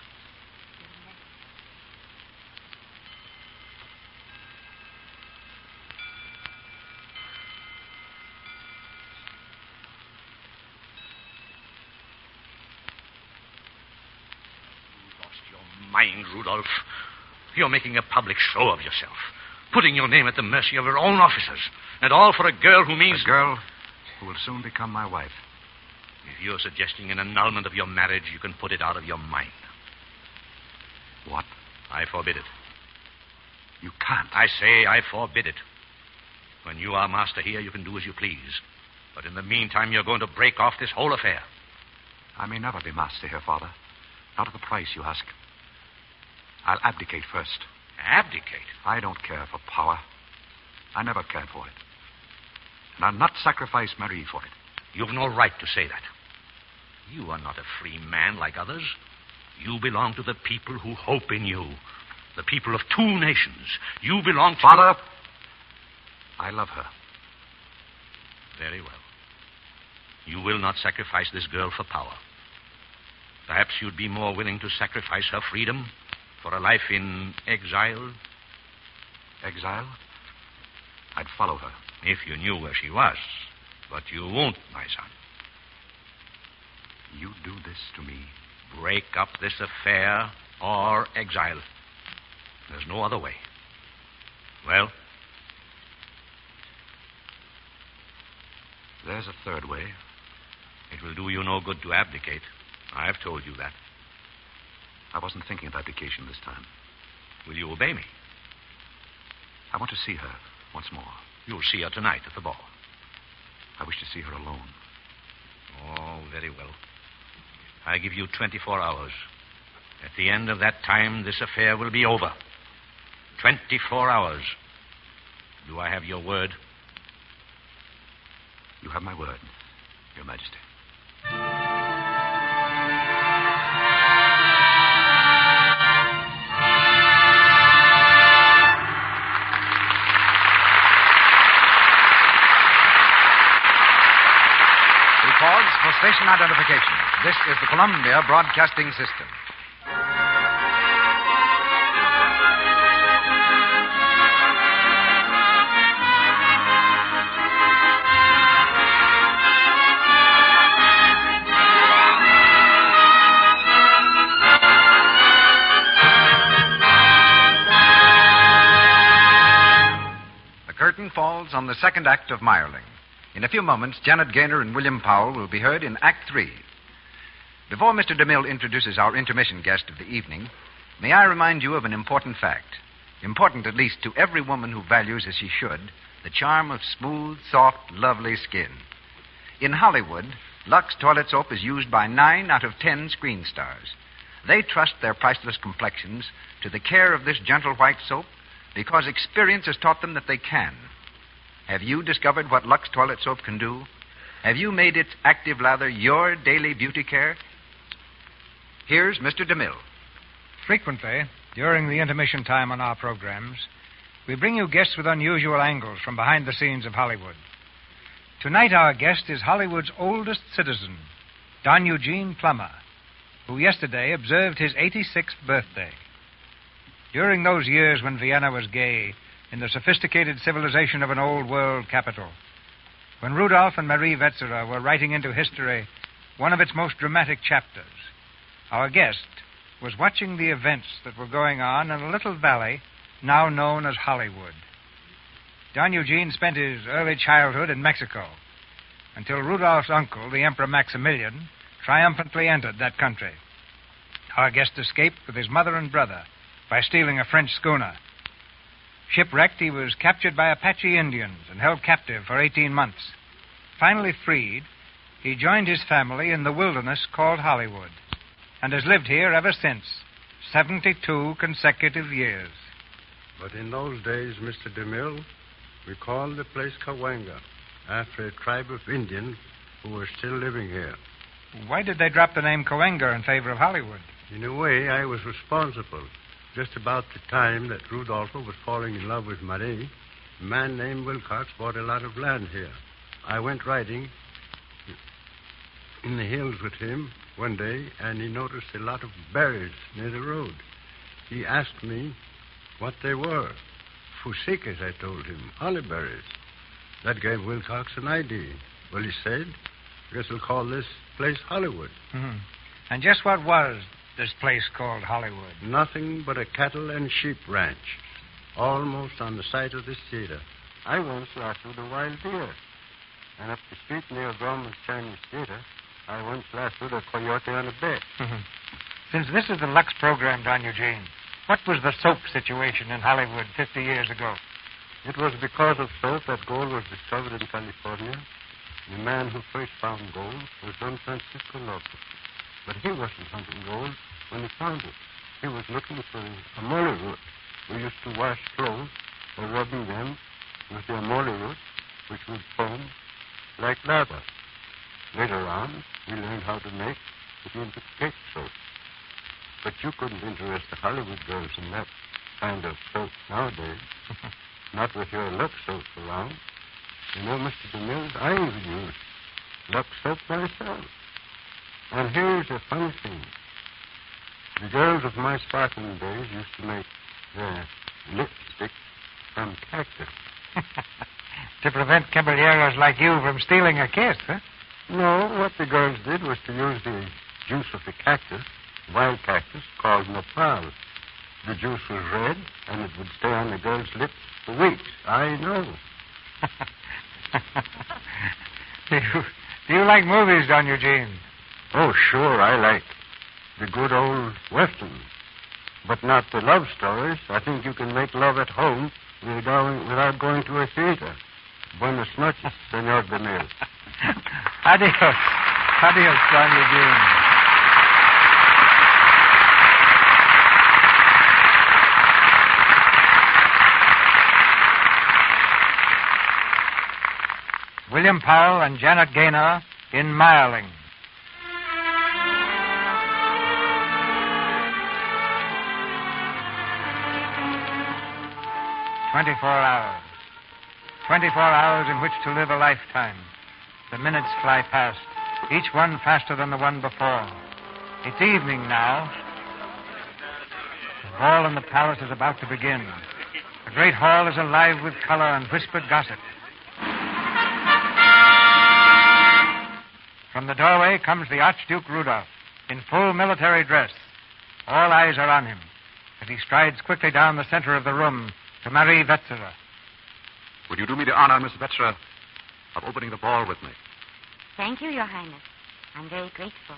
Speaker 9: Mind, Rudolph. You're making a public show of yourself, putting your name at the mercy of your own officers, and all for a girl who means...
Speaker 7: A girl who will soon become my wife.
Speaker 9: If you're suggesting an annulment of your marriage, you can put it out of your mind.
Speaker 7: What?
Speaker 9: I forbid it.
Speaker 7: You can't.
Speaker 9: I say I forbid it. When you are master here, you can do as you please. But in the meantime, you're going to break off this whole affair.
Speaker 7: I may never be master here, Father. Not at the price you ask. I'll abdicate first.
Speaker 9: Abdicate?
Speaker 7: I don't care for power. I never cared for it. And I'll not sacrifice Marie for it.
Speaker 9: You've no right to say that. You are not a free man like others. You belong to the people who hope in you. The people of two nations. You belong to...
Speaker 7: Father, I love her.
Speaker 9: Very well. You will not sacrifice this girl for power. Perhaps you'd be more willing to sacrifice her freedom for a life in exile?
Speaker 7: Exile? I'd follow her.
Speaker 9: If you knew where she was. But you won't, my son.
Speaker 7: You do this to me?
Speaker 9: Break up this affair or exile. There's no other way. Well?
Speaker 7: There's a third way.
Speaker 9: It will do you no good to abdicate. I've told you that.
Speaker 7: I wasn't thinking of abdication this time.
Speaker 9: Will you obey me?
Speaker 7: I want to see her once more.
Speaker 9: You'll see her tonight at the ball.
Speaker 7: I wish to see her alone.
Speaker 9: Oh, very well. I give you twenty-four hours. At the end of that time, this affair will be over. Twenty-four hours. Do I have your word?
Speaker 7: You have my word, Your Majesty.
Speaker 2: Pause for station identification. This is the Columbia Broadcasting System. The curtain falls on the second act of Meyerling. In a few moments, Janet Gaynor and William Powell will be heard in Act Three. Before Mister DeMille introduces our intermission guest of the evening, may I remind you of an important fact, important at least to every woman who values, as she should, the charm of smooth, soft, lovely skin. In Hollywood, Lux toilet soap is used by nine out of ten screen stars. They trust their priceless complexions to the care of this gentle white soap because experience has taught them that they can. Have you discovered what Lux toilet soap can do? Have you made its active lather your daily beauty care? Here's Mister DeMille.
Speaker 3: Frequently, during the intermission time on our programs, we bring you guests with unusual angles from behind the scenes of Hollywood. Tonight, our guest is Hollywood's oldest citizen, Don Eugene Plummer, who yesterday observed his eighty-sixth birthday. During those years when Vienna was gay, in the sophisticated civilization of an old-world capital, when Rudolph and Marie Wetzera were writing into history one of its most dramatic chapters, our guest was watching the events that were going on in a little valley now known as Hollywood. Don Eugene spent his early childhood in Mexico until Rudolph's uncle, the Emperor Maximilian, triumphantly entered that country. Our guest escaped with his mother and brother by stealing a French schooner. Shipwrecked, he was captured by Apache Indians and held captive for eighteen months. Finally freed, he joined his family in the wilderness called Hollywood and has lived here ever since, seventy-two consecutive years.
Speaker 21: But in those days, Mister DeMille, we called the place Cahuenga, after a tribe of Indians who were still living here.
Speaker 3: Why did they drop the name Cahuenga in favor of Hollywood?
Speaker 21: In a way, I was responsible. Just about the time that Rudolpho was falling in love with Marie, a man named Wilcox bought a lot of land here. I went riding in the hills with him one day, and he noticed a lot of berries near the road. He asked me what they were. Fusiques, I told him, olive berries. That gave Wilcox an idea. Well, he said, I guess we'll call this place Hollywood.
Speaker 3: Mm-hmm. And just what was this place called Hollywood?
Speaker 21: Nothing but a cattle and sheep ranch, almost on the site of this theater. I once lassoed a wild deer. And up the street near Gorman's Chinese Theater, I once lassoed a coyote on a bet.
Speaker 3: Mm-hmm. Since this is the Lux program, Don Eugene, what was the soap situation in Hollywood fifty years ago?
Speaker 21: It was because of soap that gold was discovered in California. The man who first found gold was Don Francisco Lopez. But he wasn't hunting gold when he found it. He was looking for a molly root. We used to wash clothes by rubbing them with the molly root, which would foam like lava. Later on, we learned how to make it into cake soap. But you couldn't interest the Hollywood girls in that kind of soap nowadays. Not with your Lux soap around. You know, Mister DeMille, I even use Lux soap myself. And here's a funny thing. The girls of my sparkling days used to make their lipstick from cactus.
Speaker 3: To prevent caballeros like you from stealing a kiss, huh?
Speaker 21: No, what the girls did was to use the juice of the cactus, wild cactus, called nopal. The juice was red, and it would stay on the girl's lips for weeks. I know.
Speaker 3: do, you, do you like movies, Don Eugene?
Speaker 21: Oh, sure, I like the good old westerns, but not the love stories. I think you can make love at home without, without going to a theater. Buenas noches, Senor DeMille.
Speaker 3: Adios. Adios, Don Eugene. William Powell and Janet Gaynor in Mireling. Twenty-four hours. Twenty-four hours in which to live a lifetime. The minutes fly past, each one faster than the one before. It's evening now. The ball in the palace is about to begin. The great hall is alive with color and whispered gossip. From the doorway comes the Archduke Rudolph, in full military dress. All eyes are on him, as he strides quickly down the center of the room to Marie Wetzera.
Speaker 7: Would you do me the honor, Miss Wetzera, of opening the ball with me?
Speaker 11: Thank you, Your Highness. I'm very grateful.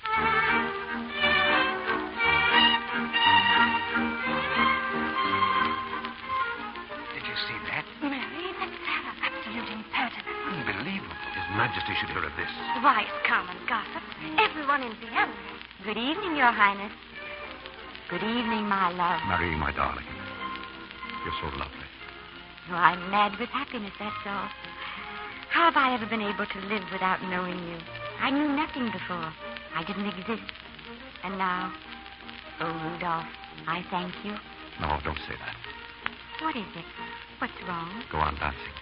Speaker 7: Did you see that?
Speaker 12: Mary Wetzera, absolute impertinence.
Speaker 7: Unbelievable. His Majesty should hear of this.
Speaker 12: Why, it's common gossip. Everyone in Vienna.
Speaker 11: Good evening, Your Highness. Good evening, my love.
Speaker 7: Marie, my darling. You're so lovely.
Speaker 11: Oh, I'm mad with happiness, that's all. How have I ever been able to live without knowing you? I knew nothing before. I didn't exist. And now, oh, Rudolph, I thank you.
Speaker 7: No, don't say that.
Speaker 11: What is it? What's wrong?
Speaker 7: Go on dancing.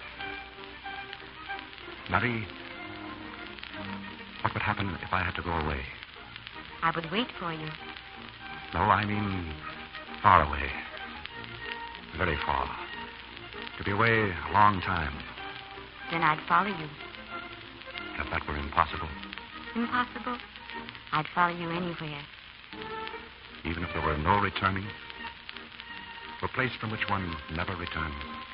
Speaker 7: Marie, what would happen if I had to go away?
Speaker 11: I would wait for you.
Speaker 7: No, I mean far away. Very far. To be away a long time.
Speaker 11: Then I'd follow you.
Speaker 7: If that were impossible.
Speaker 11: Impossible? I'd follow you anywhere.
Speaker 7: Even if there were no returning? A place from which one never returns?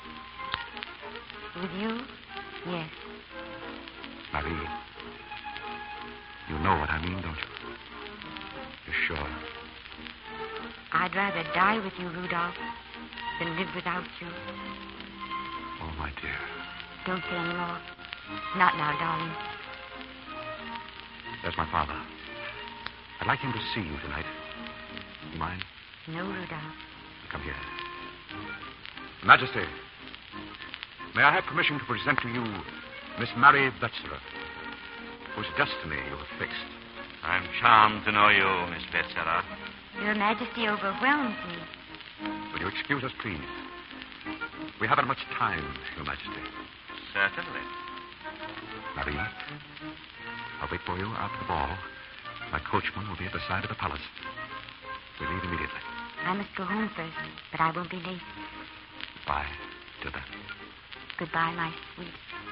Speaker 11: With you? Yes.
Speaker 7: Marie, you know what I mean, don't you? You're sure?
Speaker 11: I'd rather die with you, Rudolph, than live without you.
Speaker 7: Oh, my dear.
Speaker 11: Don't say any more. Not now, darling.
Speaker 7: There's my father. I'd like him to see you tonight. You mind?
Speaker 11: No, Rudolph.
Speaker 7: Come here. Majesty, may I have permission to present to you Miss Marie Wetzera, whose destiny you have fixed?
Speaker 9: I'm charmed to know you, Miss Wetzera.
Speaker 11: Your Majesty overwhelms me.
Speaker 7: Will you excuse us, please? We haven't much time, Your Majesty.
Speaker 9: Certainly.
Speaker 7: Marie, I'll wait for you after the ball. My coachman will be at the side of the palace. We leave immediately.
Speaker 11: I must go home first, but I won't be late.
Speaker 7: Bye. Till then.
Speaker 11: Goodbye, my sweet.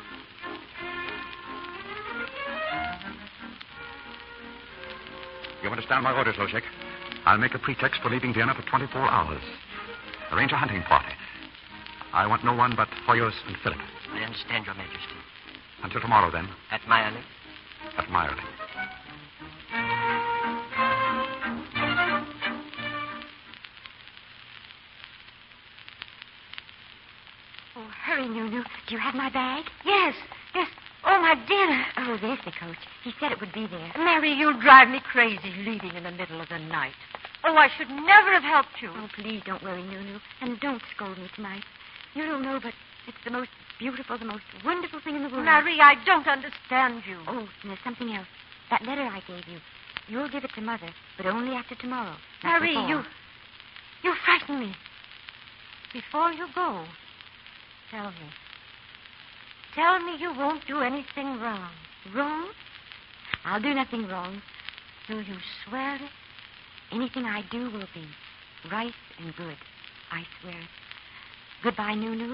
Speaker 7: You understand my orders, Lozek? I'll make a pretext for leaving Vienna for twenty-four hours. Arrange a hunting party. I want no one but Hoyos and Philip.
Speaker 19: I understand, Your Majesty.
Speaker 7: Until tomorrow, then.
Speaker 19: At Mireling?
Speaker 7: At Mireling.
Speaker 11: Oh, hurry, Nunu. Do you have my bag? Yes, yes. Oh, my dear. Oh, is the coach. He said it would be there.
Speaker 20: Mary, you'll drive me crazy leaving in the middle of the night. Oh, I should never have helped you.
Speaker 11: Oh, please don't worry, Nunu. And don't scold me tonight. You don't know, but it's the most beautiful, the most wonderful thing in the world.
Speaker 20: Mary, I don't understand you.
Speaker 11: Oh, and there's something else. That letter I gave you. You'll give it to Mother, but only after tomorrow. not
Speaker 20: Mary,
Speaker 11: before.
Speaker 20: you... You frighten me. Before you go, tell me. Tell me you won't do anything wrong.
Speaker 11: Wrong? I'll do nothing wrong.
Speaker 20: Do you swear it?
Speaker 11: Anything I do will be right and good. I swear it. Goodbye, Nunu.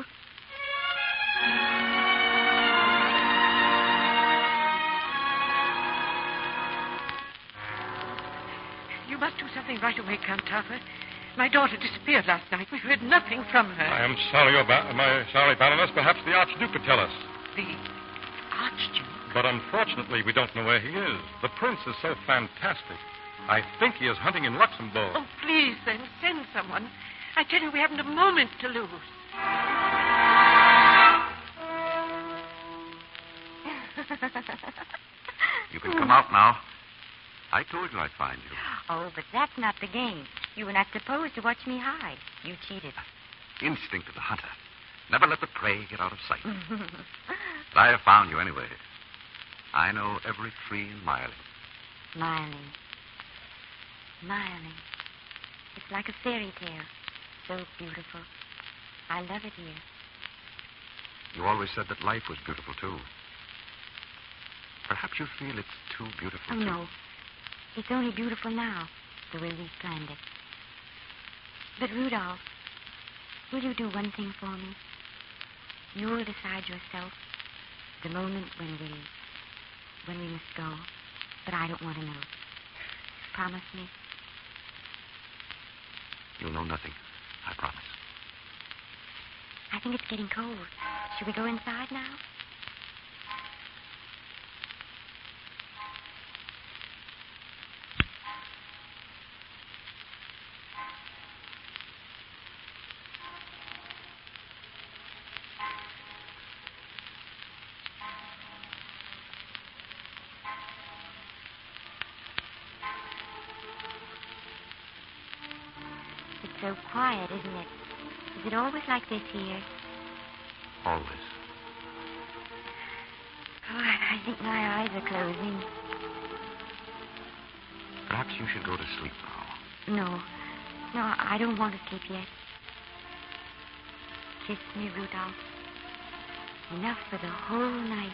Speaker 20: You must do something right away, Cantata. My daughter disappeared last night. We heard nothing from her.
Speaker 14: I am sorry, your ba- my sorry, Baroness. Perhaps the Archduke could tell us.
Speaker 20: The Archduke?
Speaker 14: But unfortunately, we don't know where he is. The prince is so fantastic. I think he is hunting in Luxembourg.
Speaker 20: Oh, please, then, send someone. I tell you, we haven't a moment to lose.
Speaker 7: You can come out now. I told you I'd find you.
Speaker 11: Oh, but that's not the game. You were not supposed to watch me hide. You cheated.
Speaker 7: Instinct of the hunter. Never let the prey get out of sight. But I have found you anyway. I know every tree in Miley.
Speaker 11: Miley. Miley. It's like a fairy tale. So beautiful. I love it here.
Speaker 7: You always said that life was beautiful, too. Perhaps you feel it's too beautiful,
Speaker 11: Oh,
Speaker 7: too.
Speaker 11: no. It's only beautiful now, the way we planned it. But, Rudolph, will you do one thing for me? You will decide yourself the moment when we... when we must go. But I don't want to know. Promise me.
Speaker 7: You'll know nothing. I promise.
Speaker 11: I think it's getting cold. Should we go inside now? It's so quiet, isn't it? Is it always like this here?
Speaker 7: Always.
Speaker 11: Oh, I think my eyes are closing.
Speaker 7: Perhaps you should go to sleep now.
Speaker 11: No. No, I don't want to sleep yet. Kiss me, Rudolph. Enough for the whole night.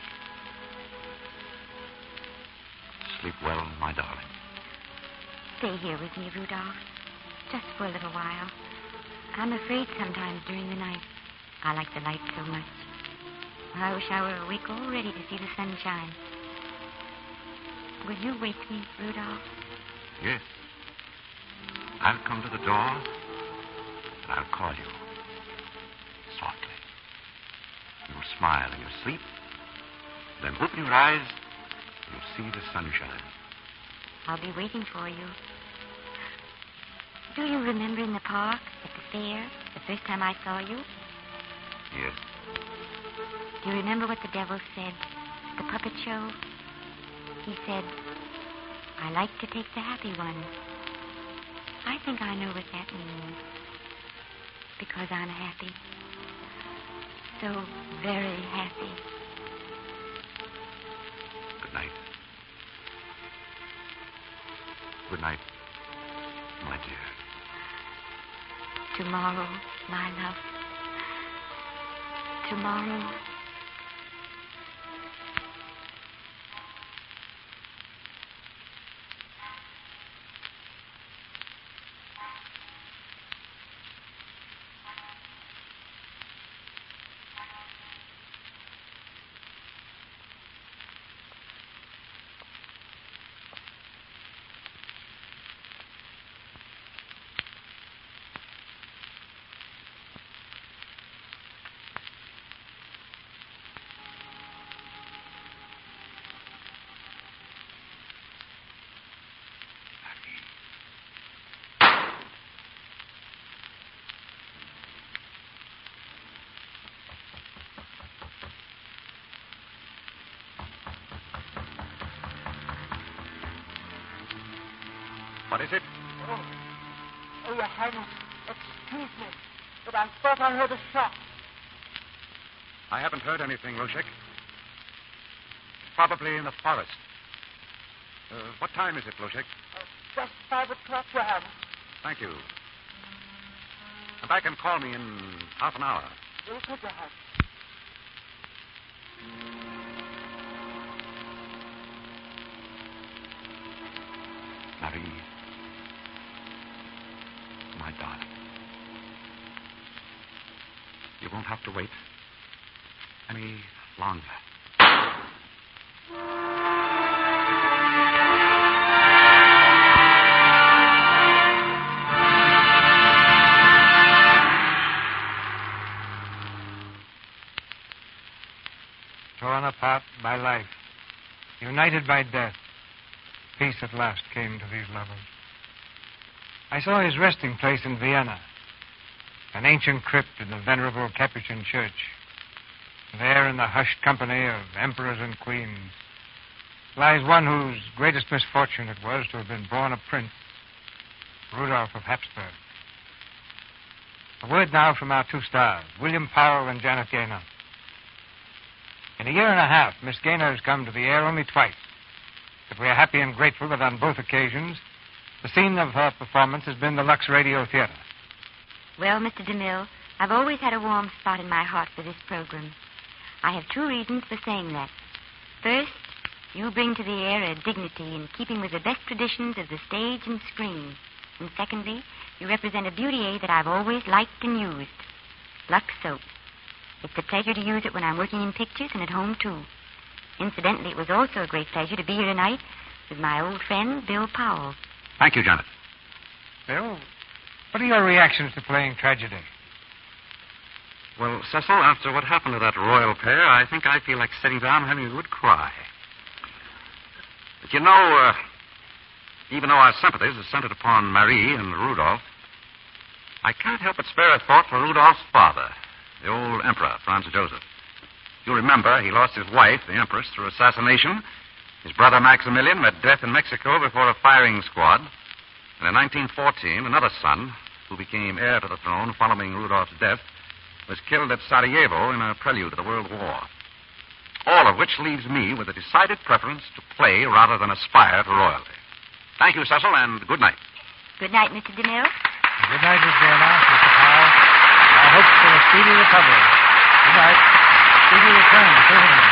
Speaker 7: Sleep well, my darling.
Speaker 11: Stay here with me, Rudolph. Just for a little while. I'm afraid sometimes during the night. I like the light so much. I wish I were awake already to see the sunshine. Will you wake me, Rudolph?
Speaker 7: Yes. I'll come to the door, and I'll call you. Softly. You'll smile in your sleep. Then open your eyes, you'll see the sunshine.
Speaker 11: I'll be waiting for you. Do you remember in the park, at the fair, the first time I saw you?
Speaker 7: Yes.
Speaker 11: Do you remember what the devil said at the puppet show? He said, I like to take the happy ones. I think I know what that means. Because I'm happy. So very happy.
Speaker 7: Good night. Good night, my dear.
Speaker 11: Tomorrow, my love. Tomorrow.
Speaker 7: What is it?
Speaker 11: Oh, oh Your Highness, excuse me, but I thought I heard a shot.
Speaker 7: I haven't heard anything, Loshek. Probably in the forest. Uh, what time is it, Loshek?
Speaker 11: Uh, just five o'clock, Your Highness.
Speaker 7: Thank you. Come back and call me in half an hour.
Speaker 11: Yes, Your Highness.
Speaker 7: Marie, my darling. You won't have to wait any longer.
Speaker 3: Torn apart by life, united by death, peace at last came to these lovers. I saw his resting place in Vienna, an ancient crypt in the venerable Capuchin church. There, in the hushed company of emperors and queens, lies one whose greatest misfortune it was to have been born a prince, Rudolph of Habsburg. A word now from our two stars, William Powell and Janet Gaynor. In a year and a half, Miss Gaynor has come to the air only twice. But we are happy and grateful that on both occasions, the scene of her performance has been the Lux Radio Theater.
Speaker 11: Well, Mister DeMille, I've always had a warm spot in my heart for this program. I have two reasons for saying that. First, you bring to the air a dignity in keeping with the best traditions of the stage and screen. And secondly, you represent a beauty that I've always liked and used. Lux soap. It's a pleasure to use it when I'm working in pictures and at home, too. Incidentally, it was also a great pleasure to be here tonight with my old friend, Bill Powell.
Speaker 7: Thank you, Janet.
Speaker 3: Bill, what are your reactions to playing tragedy?
Speaker 7: Well, Cecil, after what happened to that royal pair, I think I feel like sitting down and having a good cry. But you know, uh, even though our sympathies are centered upon Marie and Rudolph, I can't help but spare a thought for Rudolph's father, the old emperor, Franz Joseph. You'll remember he lost his wife, the empress, through assassination. His brother Maximilian met death in Mexico before a firing squad. And in nineteen fourteen, another son, who became heir to the throne following Rudolph's death, was killed at Sarajevo in a prelude to the World War. All of which leaves me with a decided preference to play rather than aspire to royalty. Thank you, Cecil, and good night.
Speaker 11: Good night, Mister DeMille.
Speaker 3: Good night, Miss Gaynor, Mister Powell. I hope for a speedy recovery. Good night. Speedy return, certainly.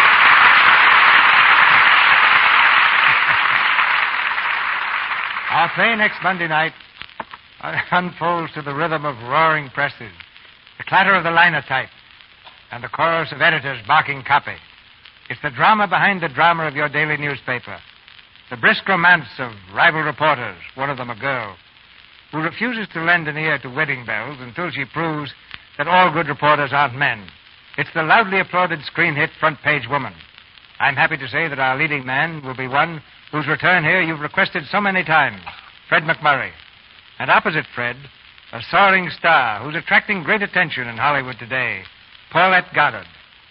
Speaker 3: Our play next Monday night unfolds to the rhythm of roaring presses, the clatter of the linotype, and the chorus of editors barking copy. It's the drama behind the drama of your daily newspaper. The brisk romance of rival reporters, one of them a girl, who refuses to lend an ear to wedding bells until she proves that all good reporters aren't men. It's the loudly applauded screen hit Front Page Woman. I'm happy to say that our leading man will be one whose return here you've requested so many times, Fred McMurray. And opposite Fred, a soaring star who's attracting great attention in Hollywood today, Paulette Goddard.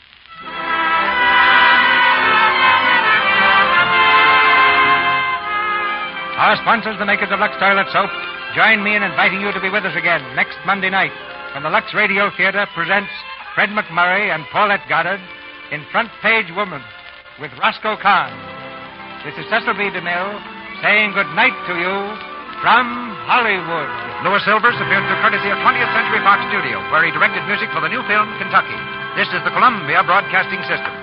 Speaker 3: Our sponsors, the makers of Lux Toilet Soap, join me in inviting you to be with us again next Monday night when the Lux Radio Theater presents Fred McMurray and Paulette Goddard in Front Page Woman with Roscoe Kahn. This is Cecil B. DeMille saying good night to you from Hollywood.
Speaker 2: Louis Silvers appeared through courtesy of twentieth Century Fox Studio, where he directed music for the new film Kentucky. This is the Columbia Broadcasting System.